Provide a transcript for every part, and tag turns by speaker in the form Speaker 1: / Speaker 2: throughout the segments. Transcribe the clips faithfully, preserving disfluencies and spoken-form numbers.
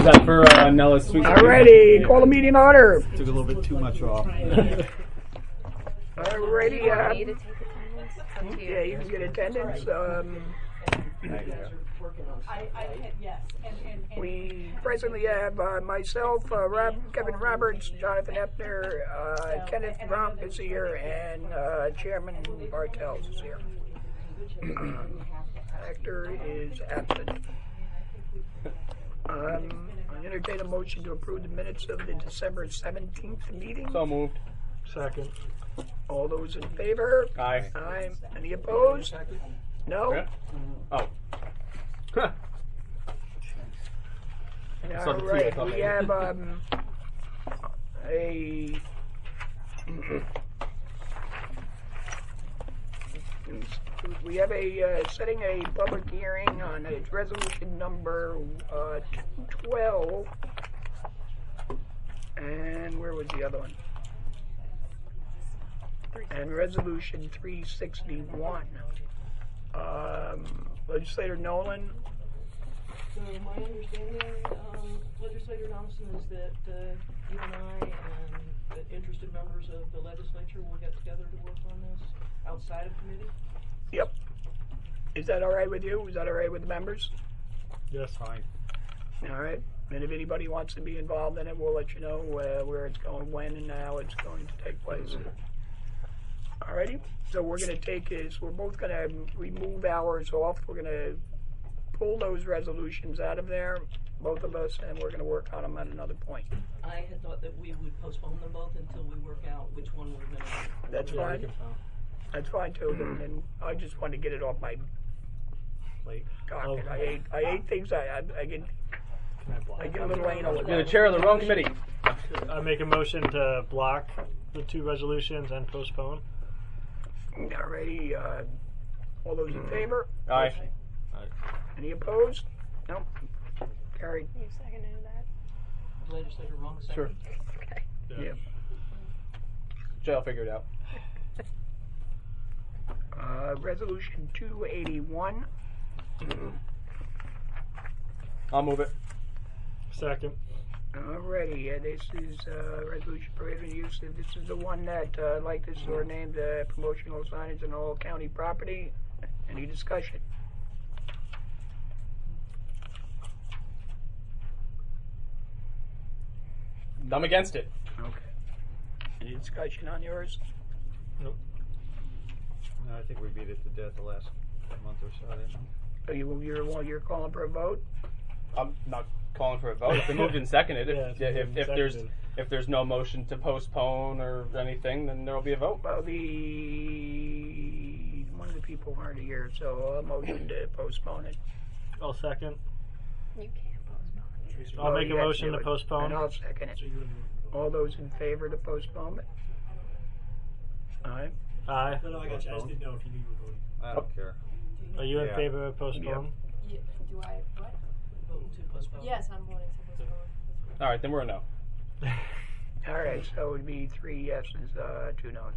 Speaker 1: that for uh, Nella's sweet.
Speaker 2: Alrighty, call the meeting order.
Speaker 3: Took a little bit too much off.
Speaker 2: Alrighty, uh,
Speaker 4: You to take attendance? It's up to you.
Speaker 2: yeah, you can get attendance. Um,
Speaker 5: I, I, yes, and, and, and.
Speaker 2: we presently have uh, myself, uh, Rob, Kevin Roberts, Jonathan Epner, uh, Kenneth Romp is here, and uh, Chairman Bartels is here. Um, Hector is absent. Um, I entertain a motion to approve the minutes of the December seventeenth meeting.
Speaker 1: So moved.
Speaker 3: Second.
Speaker 2: All those in favor?
Speaker 1: Aye.
Speaker 2: Aye. Any opposed? No?
Speaker 1: Yeah. Oh. Huh. saw the
Speaker 2: All
Speaker 1: tweet, I
Speaker 2: right,
Speaker 1: thought
Speaker 2: we
Speaker 1: maybe.
Speaker 2: have um, a we have a uh, setting a public hearing on a resolution number uh, twelve, and where was the other one? And resolution three sixty-one. Um, Legislator Nolan.
Speaker 6: So my understanding, um, Legislator Thompson, is that uh, you and I and the interested members of the legislature will get together to work on this outside of committee?
Speaker 2: Yep. Is that all right with you? Is that all right with the members?
Speaker 3: Yes, fine.
Speaker 2: All right. And if anybody wants to be involved in it, we'll let you know uh, where it's going, when, and how it's going to take place. All righty. So we're going to take is we're both going to remove ours off. We're going to pull those resolutions out of there, both of us, and we're going to work on them at another point.
Speaker 6: I had thought that we would postpone them both until we work out which one we're going to do.
Speaker 2: That's
Speaker 3: Yeah, we
Speaker 2: fine.
Speaker 3: can phone.
Speaker 2: That's fine too. And, and I just wanted to get it off my
Speaker 3: Late.
Speaker 2: docket.
Speaker 3: Oh.
Speaker 2: I ate I ate things. I I, I get
Speaker 3: Can I block?
Speaker 2: I get a little anal with
Speaker 1: You're the
Speaker 2: that.
Speaker 1: chair of the wrong committee.
Speaker 3: I make a motion to block the two resolutions and postpone.
Speaker 2: Alrighty. Uh, all those in favor?
Speaker 1: Aye.
Speaker 2: Any opposed? No. Carried.
Speaker 4: You seconded that?
Speaker 6: Legislator wrong second?
Speaker 1: Sure.
Speaker 4: Okay.
Speaker 2: Yeah.
Speaker 1: Jay, I'll figure it out.
Speaker 2: Uh, resolution two eighty-one.
Speaker 1: I'll move it.
Speaker 3: Second.
Speaker 2: Alrighty, uh, this is uh, resolution prohibiting use. This is the one that, uh, like this, or named uh, promotional signage on all county property. Any discussion?
Speaker 1: I'm against it.
Speaker 2: Okay. Any discussion on yours?
Speaker 3: Nope.
Speaker 7: No, I think we beat it to death the last month or so. Didn't we?
Speaker 2: Are you you're well, you're calling for a vote?
Speaker 1: I'm not calling for a vote. It's been moved and seconded. If,
Speaker 3: Yeah, it's
Speaker 1: if,
Speaker 3: moved and
Speaker 1: if there's
Speaker 3: seconded.
Speaker 1: if there's no motion to postpone or anything, then there will be a vote.
Speaker 2: Well, the one of the people aren't here, so a motion to postpone it.
Speaker 3: I'll second.
Speaker 4: You can't postpone.
Speaker 3: I'll
Speaker 2: Oh,
Speaker 3: make
Speaker 2: you
Speaker 3: a
Speaker 2: have
Speaker 3: motion
Speaker 2: do
Speaker 3: to
Speaker 2: it.
Speaker 3: postpone.
Speaker 2: And I'll second it. All those in favor of the postponement? Aye.
Speaker 3: Aye.
Speaker 8: No, no, I got you. I just didn't know if you knew you were voting.
Speaker 7: I don't care.
Speaker 3: Are you in
Speaker 7: Yeah.
Speaker 3: favor of postpone?
Speaker 5: Yeah, do I, what?
Speaker 6: Vote to postpone.
Speaker 5: Yes, I'm voting to postpone.
Speaker 1: All right, then we're a no.
Speaker 2: All right, so it would be three yeses, uh, two noes.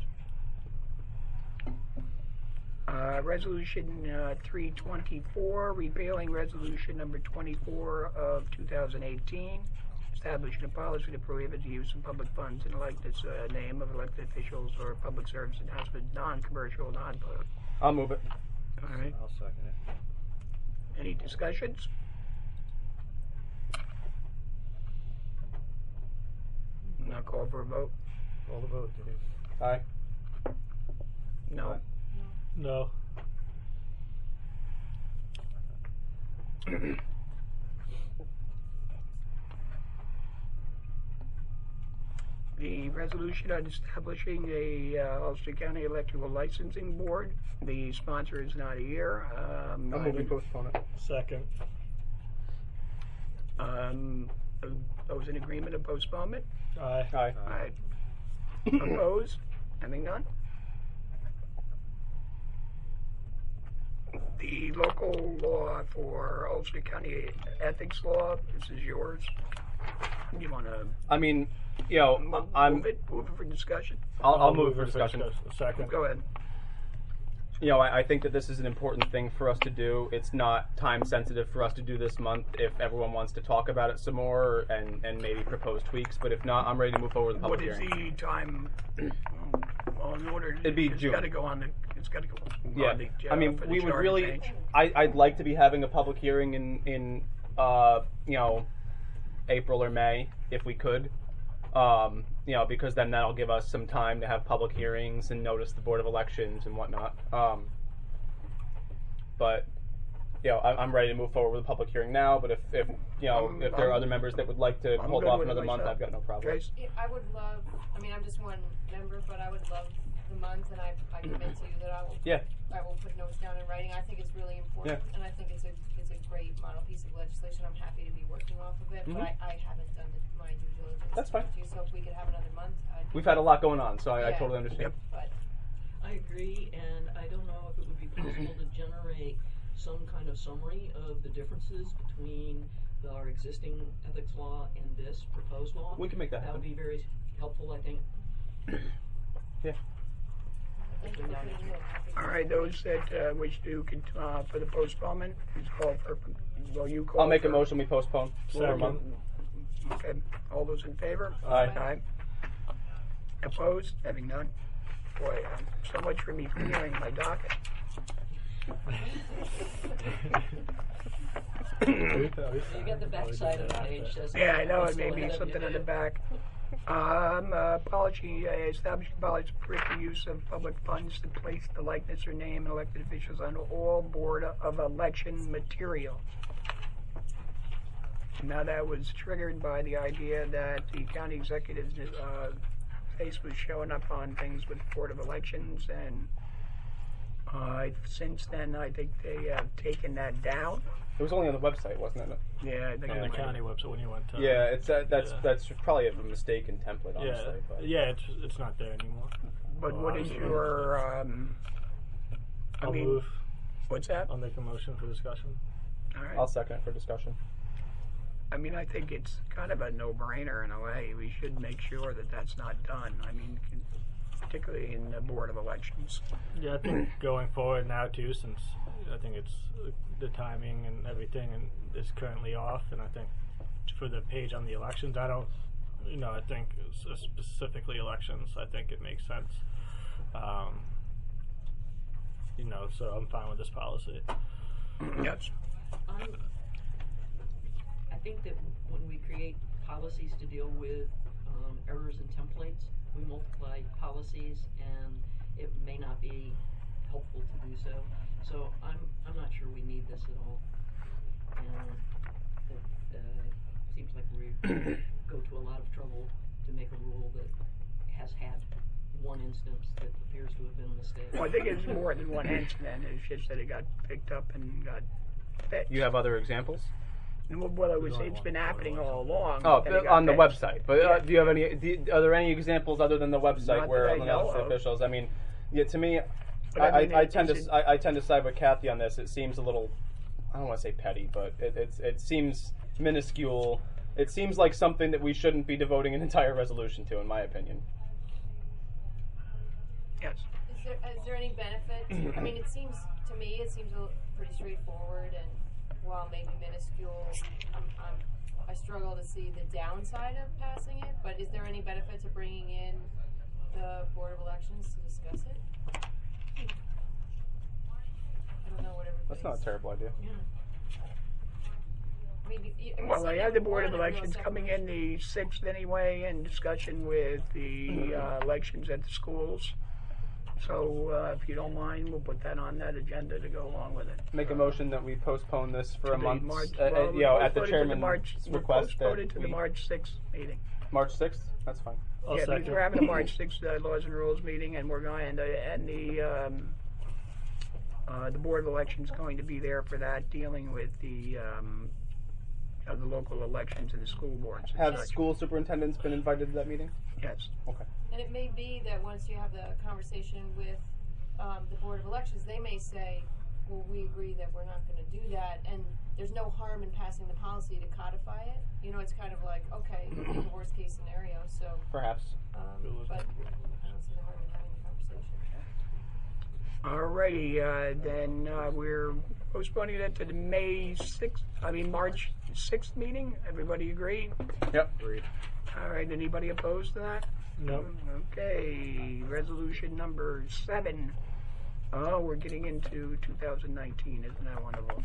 Speaker 2: Uh, resolution uh, three twenty-four, repealing resolution number twenty-four of two thousand eighteen, establishing a policy to prohibit the use of public funds in likeness uh, name of elected officials or public service announcement, non-commercial, non-political.
Speaker 1: I'll move it.
Speaker 2: All right.
Speaker 7: I'll second it.
Speaker 2: Any discussions? Not call for a vote?
Speaker 7: Call the vote, did he?
Speaker 1: Aye.
Speaker 2: No.
Speaker 3: No.
Speaker 2: The resolution on establishing a uh, Ulster County Electrical Licensing Board. The sponsor is not here. Um,
Speaker 1: I'll move we postpone it.
Speaker 3: Second.
Speaker 2: Um, those in agreement of postponement?
Speaker 3: Aye.
Speaker 1: Aye.
Speaker 2: Aye. Opposed? Having none? The local law for Ulster County ethics law, this is yours. You want to
Speaker 1: I mean, you know,
Speaker 2: move,
Speaker 1: I'm.
Speaker 2: move it, move it for discussion?
Speaker 1: I'll, I'll move it for discussion.
Speaker 3: Second.
Speaker 2: Go ahead.
Speaker 1: you know, I, I think that this is an important thing for us to do. It's not time sensitive for us to do this month if everyone wants to talk about it some more and, and maybe propose tweaks. But if not, I'm ready to move forward with the public
Speaker 2: What is
Speaker 1: hearing.
Speaker 2: the time? Well, in order,
Speaker 1: It'd be
Speaker 2: it's
Speaker 1: June.
Speaker 2: got to go on the. It's got to go on
Speaker 1: Yeah,
Speaker 2: the.
Speaker 1: I
Speaker 2: uh,
Speaker 1: mean,
Speaker 2: for the
Speaker 1: we would
Speaker 2: charter
Speaker 1: really.
Speaker 2: change.
Speaker 1: I, I'd like to be having a public hearing in in uh, you know, April or May if we could. Um, you know, because then that'll give us some time to have public hearings and notice the Board of Elections and whatnot. Um, but, you know, I, I'm ready to move forward with a public hearing now. But if, if you know,
Speaker 2: I'm-
Speaker 1: if there are
Speaker 2: I'm-
Speaker 1: other members that would like to
Speaker 2: I'm
Speaker 1: hold
Speaker 2: good
Speaker 1: off
Speaker 2: with it
Speaker 1: another month,
Speaker 2: myself.
Speaker 1: I've got no problem.
Speaker 2: Trace?
Speaker 4: Yeah, I would love, I mean, I'm just one member, but I would love the month, and I, I commit to you that I will,
Speaker 1: Yeah.
Speaker 4: I will put notes down in writing. I think it's really important, and I think it's a, it's a great model piece of legislation. I'm happy to be working off of it,
Speaker 1: Mhm.
Speaker 4: but I, I haven't done the, my due diligence.
Speaker 1: That's fine.
Speaker 4: to you, So if we could have another month, I'd be
Speaker 1: We've had a lot going on, so I, I
Speaker 4: Yeah.
Speaker 1: totally understand.
Speaker 4: But
Speaker 6: I agree, and I don't know if it would be possible to generate some kind of summary of the differences between our existing ethics law and this proposed law.
Speaker 1: We can make that
Speaker 6: That would
Speaker 1: happen.
Speaker 6: be very helpful, I think.
Speaker 1: Yeah.
Speaker 4: thank you for putting it in.
Speaker 2: All right, those that uh, wish to cont- uh, for the postponement, please call for. Well, you call.
Speaker 1: I'll make a
Speaker 2: for-
Speaker 1: motion. We postpone for a
Speaker 3: Second.
Speaker 1: month.
Speaker 2: Okay. All those in favor?
Speaker 1: Aye.
Speaker 2: Aye. Opposed? Having none. Boy, uh, so much for me clearing my docket.
Speaker 6: You got the back side of the page, doesn't it?
Speaker 2: Yeah, I know,
Speaker 6: It's
Speaker 2: it may
Speaker 6: still
Speaker 2: be
Speaker 6: ahead of
Speaker 2: something
Speaker 6: you.
Speaker 2: on the back. Um, uh, policy, uh, establishing policy to prevent the use of public funds to place the likeness or name of elected officials on all board of election material. Now that was triggered by the idea that the county executive's, uh, face was showing up on things with Board of Elections, and, uh, since then, I think they have taken that down.
Speaker 1: It was only on the website, wasn't it?
Speaker 2: Yeah, I think
Speaker 3: On
Speaker 2: it
Speaker 3: the
Speaker 2: might-
Speaker 3: county website when you went to.
Speaker 1: Yeah, it's uh, that's
Speaker 3: Yeah.
Speaker 1: that's probably a mistaken template,
Speaker 3: Yeah,
Speaker 1: honestly. But.
Speaker 3: yeah, it's it's not there anymore.
Speaker 2: But
Speaker 3: Well,
Speaker 2: what is
Speaker 3: obviously.
Speaker 2: your, um, I
Speaker 3: I'll
Speaker 2: mean,
Speaker 3: move.
Speaker 2: what's that?
Speaker 3: I'll make a motion for discussion.
Speaker 2: All right.
Speaker 1: I'll second it for discussion.
Speaker 2: I mean, I think it's kind of a no-brainer in a way. We should make sure that that's not done. I mean, particularly in the Board of Elections.
Speaker 3: Yeah, I think going forward now too, since I think it's uh, the timing and everything and is currently off, and I think for the page on the elections, I don't, you know, I think s- uh, specifically elections, I think it makes sense. Um, you know, so I'm fine with this policy.
Speaker 2: Yes.
Speaker 6: I'm, I think that when we create policies to deal with um, errors in templates, we multiply policies, and it may not be helpful to do so. So I'm I'm not sure we need this at all. And it uh, seems like we go to a lot of trouble to make a rule that has had one instance that appears to have been a mistake.
Speaker 2: Well, I think it's more than one incident. It's just that it got picked up and got fixed.
Speaker 1: You have other examples?
Speaker 2: Well, well, it was,
Speaker 3: There's only
Speaker 2: it's
Speaker 3: one
Speaker 2: been
Speaker 3: Board of
Speaker 2: happening all
Speaker 3: Elections.
Speaker 2: along.
Speaker 1: Oh,
Speaker 2: but then it got
Speaker 1: on the
Speaker 2: fixed.
Speaker 1: website. But uh,
Speaker 2: Yeah.
Speaker 1: do you have any? Do, are there any examples other than the website
Speaker 2: Not
Speaker 1: where
Speaker 2: that I
Speaker 1: elected
Speaker 2: know of.
Speaker 1: officials? I mean, yeah. To me,
Speaker 2: But
Speaker 1: I,
Speaker 2: I mean,
Speaker 1: I, I
Speaker 2: it
Speaker 1: tend to
Speaker 2: isn't-
Speaker 1: I, I tend to side with Kathy on this. It seems a little. I don't want to say petty, but it it's, it seems minuscule. It seems like something that we shouldn't be devoting an entire resolution to, in my opinion.
Speaker 2: Yes.
Speaker 4: Is there, is there any benefit? I mean, it seems, to me, it seems a- pretty straightforward, and while maybe minuscule, I'm, I'm, I struggle to see the downside of passing it, but is there any benefit to bringing in the Board of Elections to discuss it? I don't know what everybody's.
Speaker 1: That's not a terrible idea.
Speaker 6: Yeah.
Speaker 4: I mean, you- you-
Speaker 2: Well, I
Speaker 4: you
Speaker 2: had the Board of
Speaker 4: want a real
Speaker 2: Elections coming in the sixth anyway, in discussion with the uh, elections at the schools. So, uh, if you don't mind, we'll put that on that agenda to go along with it.
Speaker 1: Make a motion that we postpone this for a
Speaker 2: The
Speaker 1: month.
Speaker 2: March,
Speaker 1: uh, uh,
Speaker 2: well,
Speaker 1: you know,
Speaker 2: we'll
Speaker 1: at the
Speaker 2: postpone it to
Speaker 1: chairman's
Speaker 2: March, we'll
Speaker 1: request
Speaker 2: postpone
Speaker 1: that
Speaker 2: it to
Speaker 1: we,
Speaker 2: the March sixth meeting.
Speaker 1: March sixth. That's fine.
Speaker 3: I'll
Speaker 2: Yeah, because
Speaker 3: second.
Speaker 2: we're having a March sixth uh, Laws and Rules meeting, and we're going, and, uh, and the, um, uh, the Board of Elections going to be there for that, dealing with the, um, of the local elections and the school boards and
Speaker 1: Have
Speaker 2: such.
Speaker 1: school superintendents been invited to that meeting?
Speaker 2: Yes.
Speaker 1: Okay.
Speaker 4: And it may be that once you have the conversation with um, the Board of Elections, they may say, well, we agree that we're not going to do that, and there's no harm in passing the policy to codify it. You know, it's kind of like, okay, in the worst case scenario, so,
Speaker 1: Perhaps.
Speaker 4: um, but I don't see the harm in having the conversation.
Speaker 2: Alrighty, uh, then uh, we're postponing that to the May sixth, I mean March sixth meeting. Everybody agree?
Speaker 1: Yep.
Speaker 7: Agreed.
Speaker 2: All right, anybody opposed to that?
Speaker 3: No.
Speaker 2: Okay, resolution number seven. Oh, we're getting into two thousand nineteen, isn't that wonderful?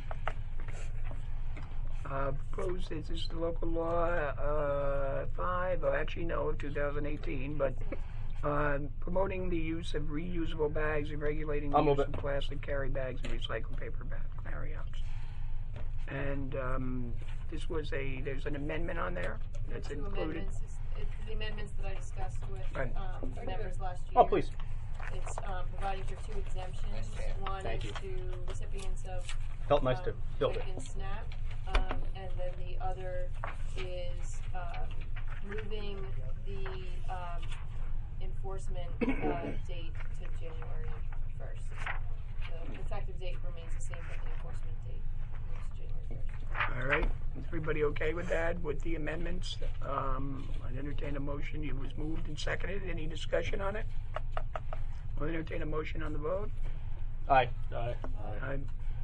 Speaker 2: Uh, proposed, is this the local law, uh, five, oh, actually no, of two thousand eighteen, but, uh, promoting the use of reusable bags and regulating the
Speaker 1: I'll
Speaker 2: use
Speaker 1: move
Speaker 2: of
Speaker 1: it.
Speaker 2: plastic carry bags and recycled paper bag carryouts. And, um, this was a, there's an amendment on there that's
Speaker 4: Two
Speaker 2: included.
Speaker 4: amendments, it's, it's the amendments that I discussed with,
Speaker 2: Right.
Speaker 4: um, the members last year.
Speaker 1: Oh, please.
Speaker 4: It's, um, providing for two exemptions. One
Speaker 1: Thank
Speaker 4: is
Speaker 1: you.
Speaker 4: to recipients of
Speaker 1: Felt nice
Speaker 4: um,
Speaker 1: to build
Speaker 4: WIC
Speaker 1: it.
Speaker 4: and SNAP, um, and then the other is um, moving the um, enforcement uh, date to January first. The effective date remains the same, but the enforcement date moves to January first.
Speaker 2: All right, is everybody okay with that, with the amendments? Um, I'd entertain a motion, it was moved and seconded, any discussion on it? I'll entertain a motion on the vote.
Speaker 1: Aye.
Speaker 3: Aye.
Speaker 2: Aye.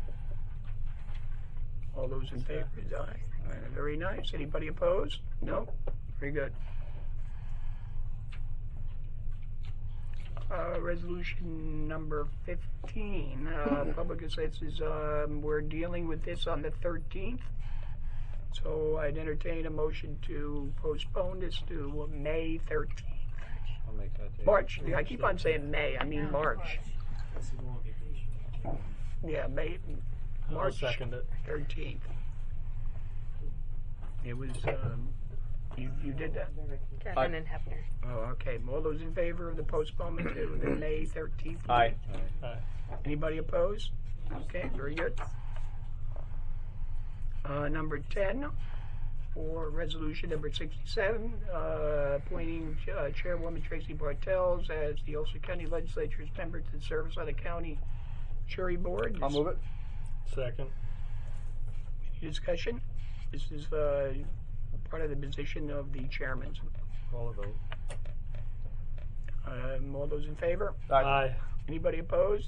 Speaker 2: All those in favor, is aye. All right, very nice, anybody opposed? No? Very good. Uh, resolution number fifteen, uh, public assessors, um, we're dealing with this on the thirteenth. So I'd entertain a motion to postpone this to May thirteenth.
Speaker 7: I'll make that date.
Speaker 2: March, I keep on saying May, I mean March.
Speaker 8: This is on vacation.
Speaker 2: Yeah, May,
Speaker 3: I'll
Speaker 2: March
Speaker 3: second it.
Speaker 2: thirteenth. It was, um, you, you did that?
Speaker 9: Kevin and Hefner.
Speaker 2: Oh, okay. All those in favor of the postponement to the May thirteenth?
Speaker 1: Aye.
Speaker 3: Aye.
Speaker 2: Anybody opposed? Okay, very good. Uh, number ten, for resolution number sixty-seven, uh, appointing uh, Chairwoman Tracy Bartels as the Ulster County Legislature's member to the service on the county jury board.
Speaker 1: I'll move it.
Speaker 3: Second.
Speaker 2: Any discussion? This is uh, part of the position of the chairman.
Speaker 7: Call a vote.
Speaker 2: Um, all those in favor?
Speaker 3: Aye.
Speaker 2: Anybody opposed?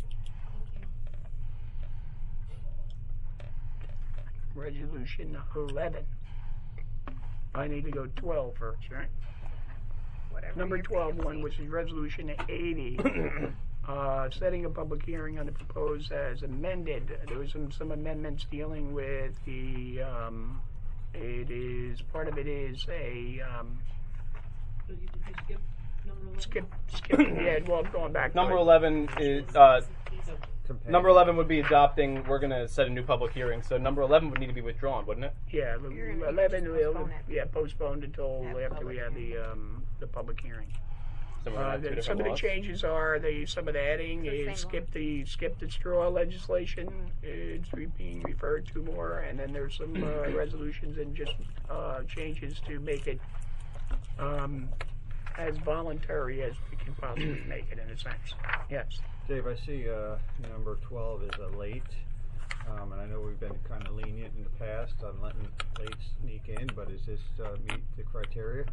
Speaker 2: Resolution eleven. I need to go twelve first, right?
Speaker 9: Whatever.
Speaker 2: Number
Speaker 9: your
Speaker 2: twelve
Speaker 9: fancy.
Speaker 2: one, which is resolution eighty. Uh, setting a public hearing on the proposed as amended. There was some, some amendments dealing with the, um, it is, part of it is a, um,
Speaker 6: So you, did you skip number eleven?
Speaker 2: skip, skipping, yeah, well, going back. to
Speaker 1: Number
Speaker 2: it.
Speaker 1: eleven is, uh,
Speaker 7: Companion.
Speaker 1: number eleven would be adopting, we're gonna set a new public hearing, so number eleven would need to be withdrawn, wouldn't it?
Speaker 2: Yeah,
Speaker 9: You're gonna
Speaker 2: eleven,
Speaker 9: just
Speaker 2: we'll,
Speaker 9: postpone it.
Speaker 2: yeah, postponed until
Speaker 9: Have
Speaker 2: after we
Speaker 9: public
Speaker 2: have the, um, the public hearing.
Speaker 1: So we're
Speaker 2: Uh,
Speaker 1: gonna have two
Speaker 2: the-
Speaker 1: different
Speaker 2: some of the
Speaker 1: laws.
Speaker 2: changes are, the, some of the adding
Speaker 9: It's the
Speaker 2: is
Speaker 9: same
Speaker 2: skip the, skip the straw legislation, it's re- being referred to more, and then there's some, uh, resolutions and just, uh, changes to make it, um, as voluntary as we can possibly make it in a sense. Yes.
Speaker 7: Dave, I see uh, number twelve is a late, um, and I know we've been kind of lenient in the past on letting late sneak in, but is this uh, meet the criteria?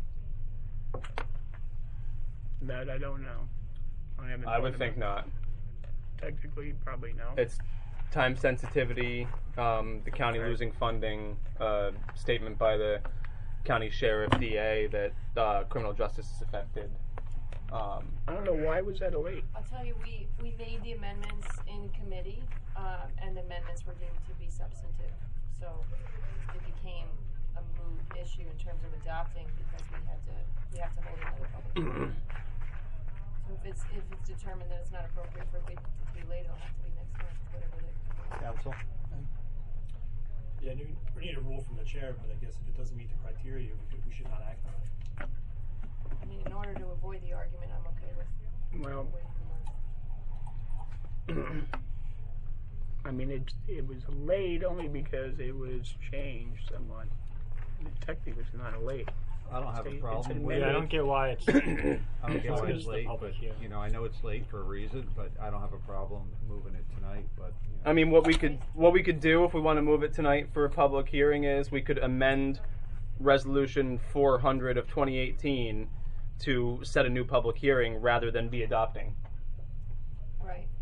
Speaker 2: That I don't know. I haven't.
Speaker 1: I would
Speaker 2: thought
Speaker 1: think
Speaker 2: about
Speaker 1: not.
Speaker 2: it. Technically, probably no.
Speaker 1: It's time sensitivity, um, the county
Speaker 2: Right.
Speaker 1: losing funding, uh, statement by the county sheriff D A that uh, criminal justice is affected. Um,
Speaker 2: I don't know, why was that a late?
Speaker 4: I'll tell you, we, we made the amendments in committee, um, and the amendments were deemed to be substantive. So it became a moot issue in terms of adopting because we had to, we have to hold another public hearing. So if it's, if it's determined that it's not appropriate for it to be late, it'll have to be next month, whatever the.
Speaker 7: Council?
Speaker 8: Yeah, we we need a rule from the chair, but I guess if it doesn't meet the criteria, we, we should not act on it.
Speaker 4: I mean, in order to avoid the argument, I'm okay with
Speaker 2: Well,
Speaker 4: waiting the month.
Speaker 2: I mean, it it was late only because it was changed somewhat. Technically, it's not a late.
Speaker 7: I don't have a
Speaker 2: It's a-
Speaker 7: problem
Speaker 2: it's
Speaker 7: with
Speaker 2: a
Speaker 3: Yeah, I
Speaker 7: it.
Speaker 3: don't get why it's.
Speaker 7: I don't get why
Speaker 3: It's
Speaker 7: it's
Speaker 3: the
Speaker 7: late.
Speaker 3: public hearing.
Speaker 7: You know, I know it's late for a reason, but I don't have a problem moving it tonight, but, you know.
Speaker 1: I mean, what we could what we could do if we want to move it tonight for a public hearing is we could amend Resolution four hundred of twenty eighteen to set a new public hearing rather than be adopting.
Speaker 4: Right.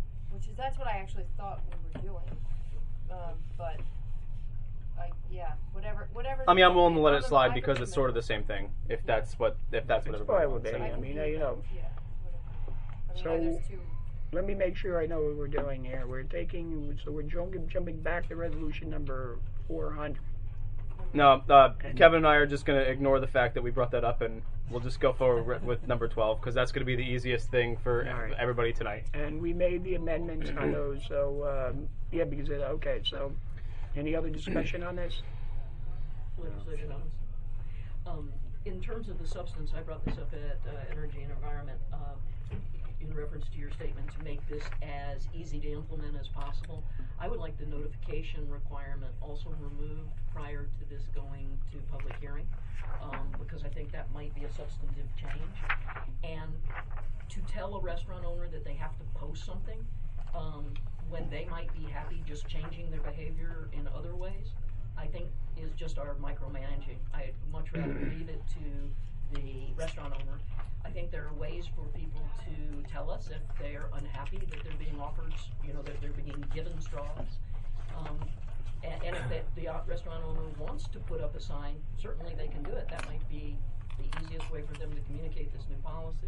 Speaker 4: which is that's what I actually thought we were doing. Um, but I yeah, whatever whatever.
Speaker 1: I mean, I'm willing to let
Speaker 4: on
Speaker 1: it
Speaker 4: the
Speaker 1: slide because
Speaker 4: microphone
Speaker 1: it's sort of
Speaker 4: then-
Speaker 1: the same thing. If that's what if that's what
Speaker 2: It's
Speaker 1: everybody
Speaker 2: fine with
Speaker 1: wants.
Speaker 2: me.
Speaker 1: So-
Speaker 2: I mean, uh, you know,
Speaker 4: Yeah, whatever. I mean,
Speaker 2: So-
Speaker 4: there's two.
Speaker 2: let me make sure I know what we're doing here. We're taking, so we're jumping, jumping back to resolution number four hundred.
Speaker 1: No, uh, Kevin and I are just going to ignore the fact that we brought that up, and we'll just go forward with number twelve because that's going to be the easiest thing for
Speaker 2: All right.
Speaker 1: everybody tonight.
Speaker 2: And we made the amendments on those, so, um, yeah, because, it, okay, so, any other discussion on this?
Speaker 6: Legislator Dobbins. Um, in terms of the substance, I brought this up at uh, Energy and Environment uh, in reference to your statement to make this as easy to implement as possible. I would like the notification requirement also removed prior to this going to public hearing, um, because I think that might be a substantive change. And to tell a restaurant owner that they have to post something um, when they might be happy just changing their behavior in other ways, I think is just our micromanaging. I'd much rather leave it to the restaurant owner. I think there are ways for people to tell us if they're unhappy that they're being offered, you know, that they're being given straws. Um, and, and if the, the uh, restaurant owner wants to put up a sign, certainly they can do it. That might be the easiest way for them to communicate this new policy.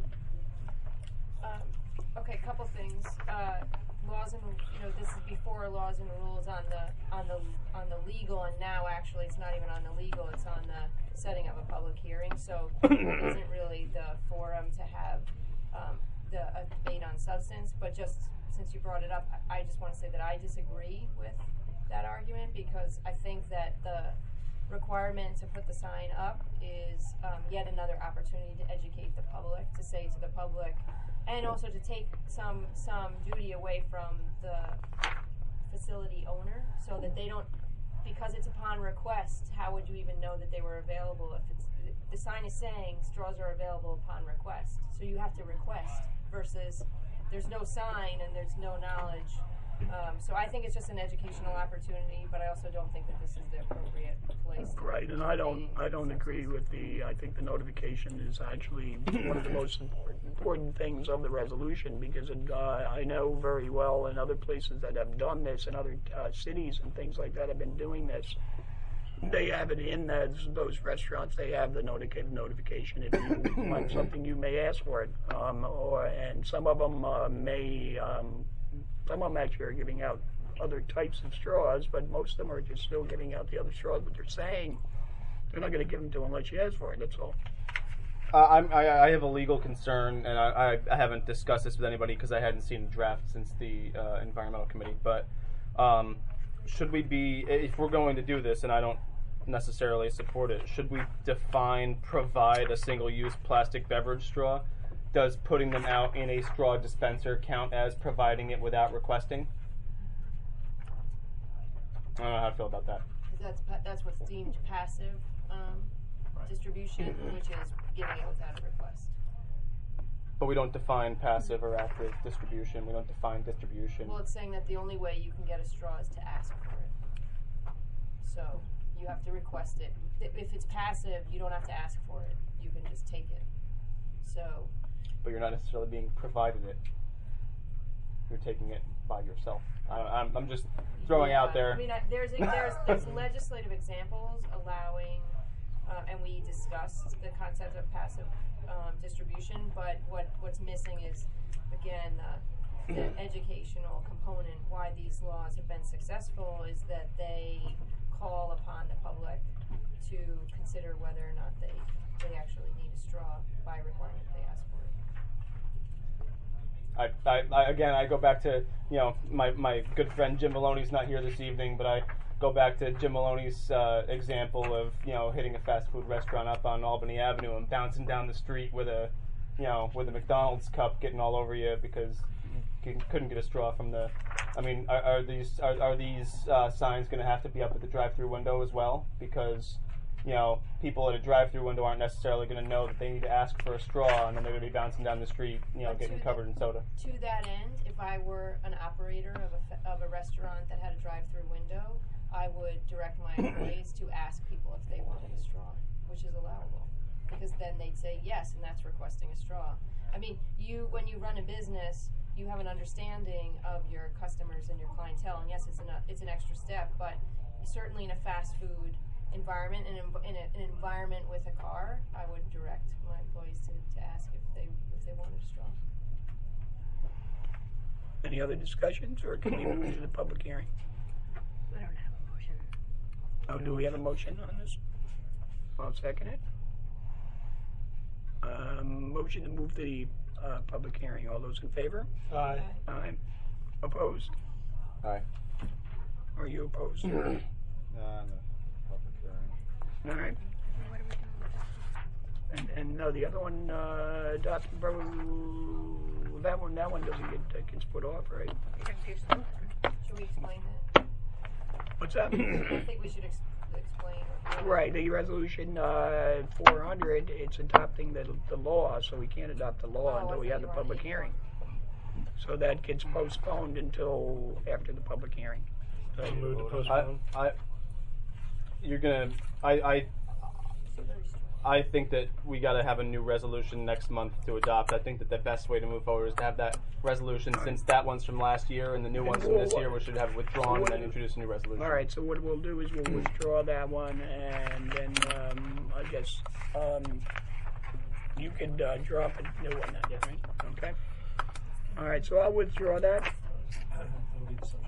Speaker 4: Um, okay, couple things. Uh, laws and you know this is before laws and rules on the on the on the legal, and now actually it's not even on the legal. It's on the setting of a public hearing. So it isn't really the forum to have um, the a debate on substance. But just since you brought it up, I, I just want to say that I disagree with that argument because I think that the requirement to put the sign up is um, yet another opportunity to educate the public, to say to the public, and also to take some some duty away from the facility owner, so that they don't, because it's upon request. How would you even know that they were available if it's the sign is saying straws are available upon request? So you have to request versus there's no sign and there's no knowledge. Um, so I think it's just an educational opportunity, but I also don't think that this is the appropriate place.
Speaker 2: Right, and I don't, I don't agree with the, I think the notification is actually one of the most important, important things of the resolution, because it, uh, I know very well in other places that have done this, in other uh, cities and things like that have been doing this, they have it in those, those restaurants, they have the notification notification. If you want something, you may ask for it, um, or, and some of them uh, may, um, some of them actually are giving out other types of straws, but most of them are just still giving out the other straws. But they're saying they're not going to give them to them unless you ask for it. That's all.
Speaker 1: Uh, I'm, I, I have a legal concern, and I, I, I haven't discussed this with anybody because I hadn't seen a draft since the uh, environmental committee. But um, should we be, if we're going to do this, and I don't necessarily support it, should we define provide a single-use plastic beverage straw? Does putting them out in a straw dispenser count as providing it without requesting? I don't know how to feel about that.
Speaker 4: That's pa- that's what's deemed passive um, distribution, which is giving it without a request.
Speaker 1: But we don't define passive or active distribution. We don't define distribution.
Speaker 4: Well, it's saying that the only way you can get a straw is to ask for it. So you have to request it. If it's passive, you don't have to ask for it. You can just take it. So.
Speaker 1: But you're not necessarily being provided it. You're taking it by yourself. I, I'm, I'm just throwing
Speaker 4: yeah,
Speaker 1: out there.
Speaker 4: I mean, I, there's a, there's there's legislative examples allowing, uh, and we discussed the concept of passive um, distribution. But what what's missing is, again, uh, the educational component. Why these laws have been successful is that they call upon the public to consider whether or not they they actually need a straw by requirement they ask for it.
Speaker 1: I, I, I, again, I go back to, you know, my, my good friend Jim Maloney's not here this evening, but I go back to Jim Maloney's uh, example of, you know, hitting a fast food restaurant up on Albany Avenue and bouncing down the street with a, you know, with a McDonald's cup getting all over you because you couldn't get a straw from the. I mean, are, are these are, are these uh, signs going to have to be up at the drive-through window as well? Because, you know, people at a drive-through window aren't necessarily going to know that they need to ask for a straw, and then they're going to be bouncing down the street, you know,
Speaker 4: But
Speaker 1: getting
Speaker 4: to
Speaker 1: covered in soda.
Speaker 4: To that end, if I were an operator of a, fa- of a restaurant that had a drive-through window, I would direct my employees to ask people if they wanted a straw, which is allowable, because then they'd say yes, and that's requesting a straw. I mean, you when you run a business, you have an understanding of your customers and your clientele. And yes, it's an it's an extra step, but certainly in a fast food environment, and in, in a, an environment with a car, I would direct my employees to, to ask if they if they wanted a straw.
Speaker 2: Any other discussions, or can we move to the public hearing?
Speaker 9: I don't have a motion.
Speaker 2: Oh, do we have a motion on this? I'll second it. Um, motion to move the uh, public hearing. All those in favor?
Speaker 3: Aye.
Speaker 2: Aye. Opposed?
Speaker 1: Aye.
Speaker 2: Are you opposed? All
Speaker 7: Uh, no, public hearing.
Speaker 2: right.
Speaker 9: What are we doing with this?
Speaker 2: And, and no, the other one, uh, adopted borough, that one, that one doesn't get, that gets put off, right?
Speaker 9: You're gonna do something.
Speaker 4: Should we explain that?
Speaker 2: What's that?
Speaker 4: I think we should ex- explain.
Speaker 2: Right, the resolution, uh, four hundred, it's adopting the, the law, so we can't adopt the law
Speaker 4: Oh,
Speaker 2: until
Speaker 4: I
Speaker 2: we
Speaker 4: thought
Speaker 2: have the
Speaker 4: you were
Speaker 2: public
Speaker 4: already-
Speaker 2: hearing. So that gets postponed until after the public hearing.
Speaker 3: So move to
Speaker 1: I,
Speaker 3: postpone.
Speaker 1: I, you're gonna. I, I, I think that we got to have a new resolution next month to adopt. I think that the best way to move forward is to have that resolution, since that one's from last year and the new one's from this year. We should have it withdrawn and then introduce a new resolution.
Speaker 2: All right, so what we'll do is we'll withdraw that one, and then, um, I guess, um, you could, uh, drop a new one then, right? Okay? All right, so I'll withdraw that.
Speaker 8: That'll be the subject.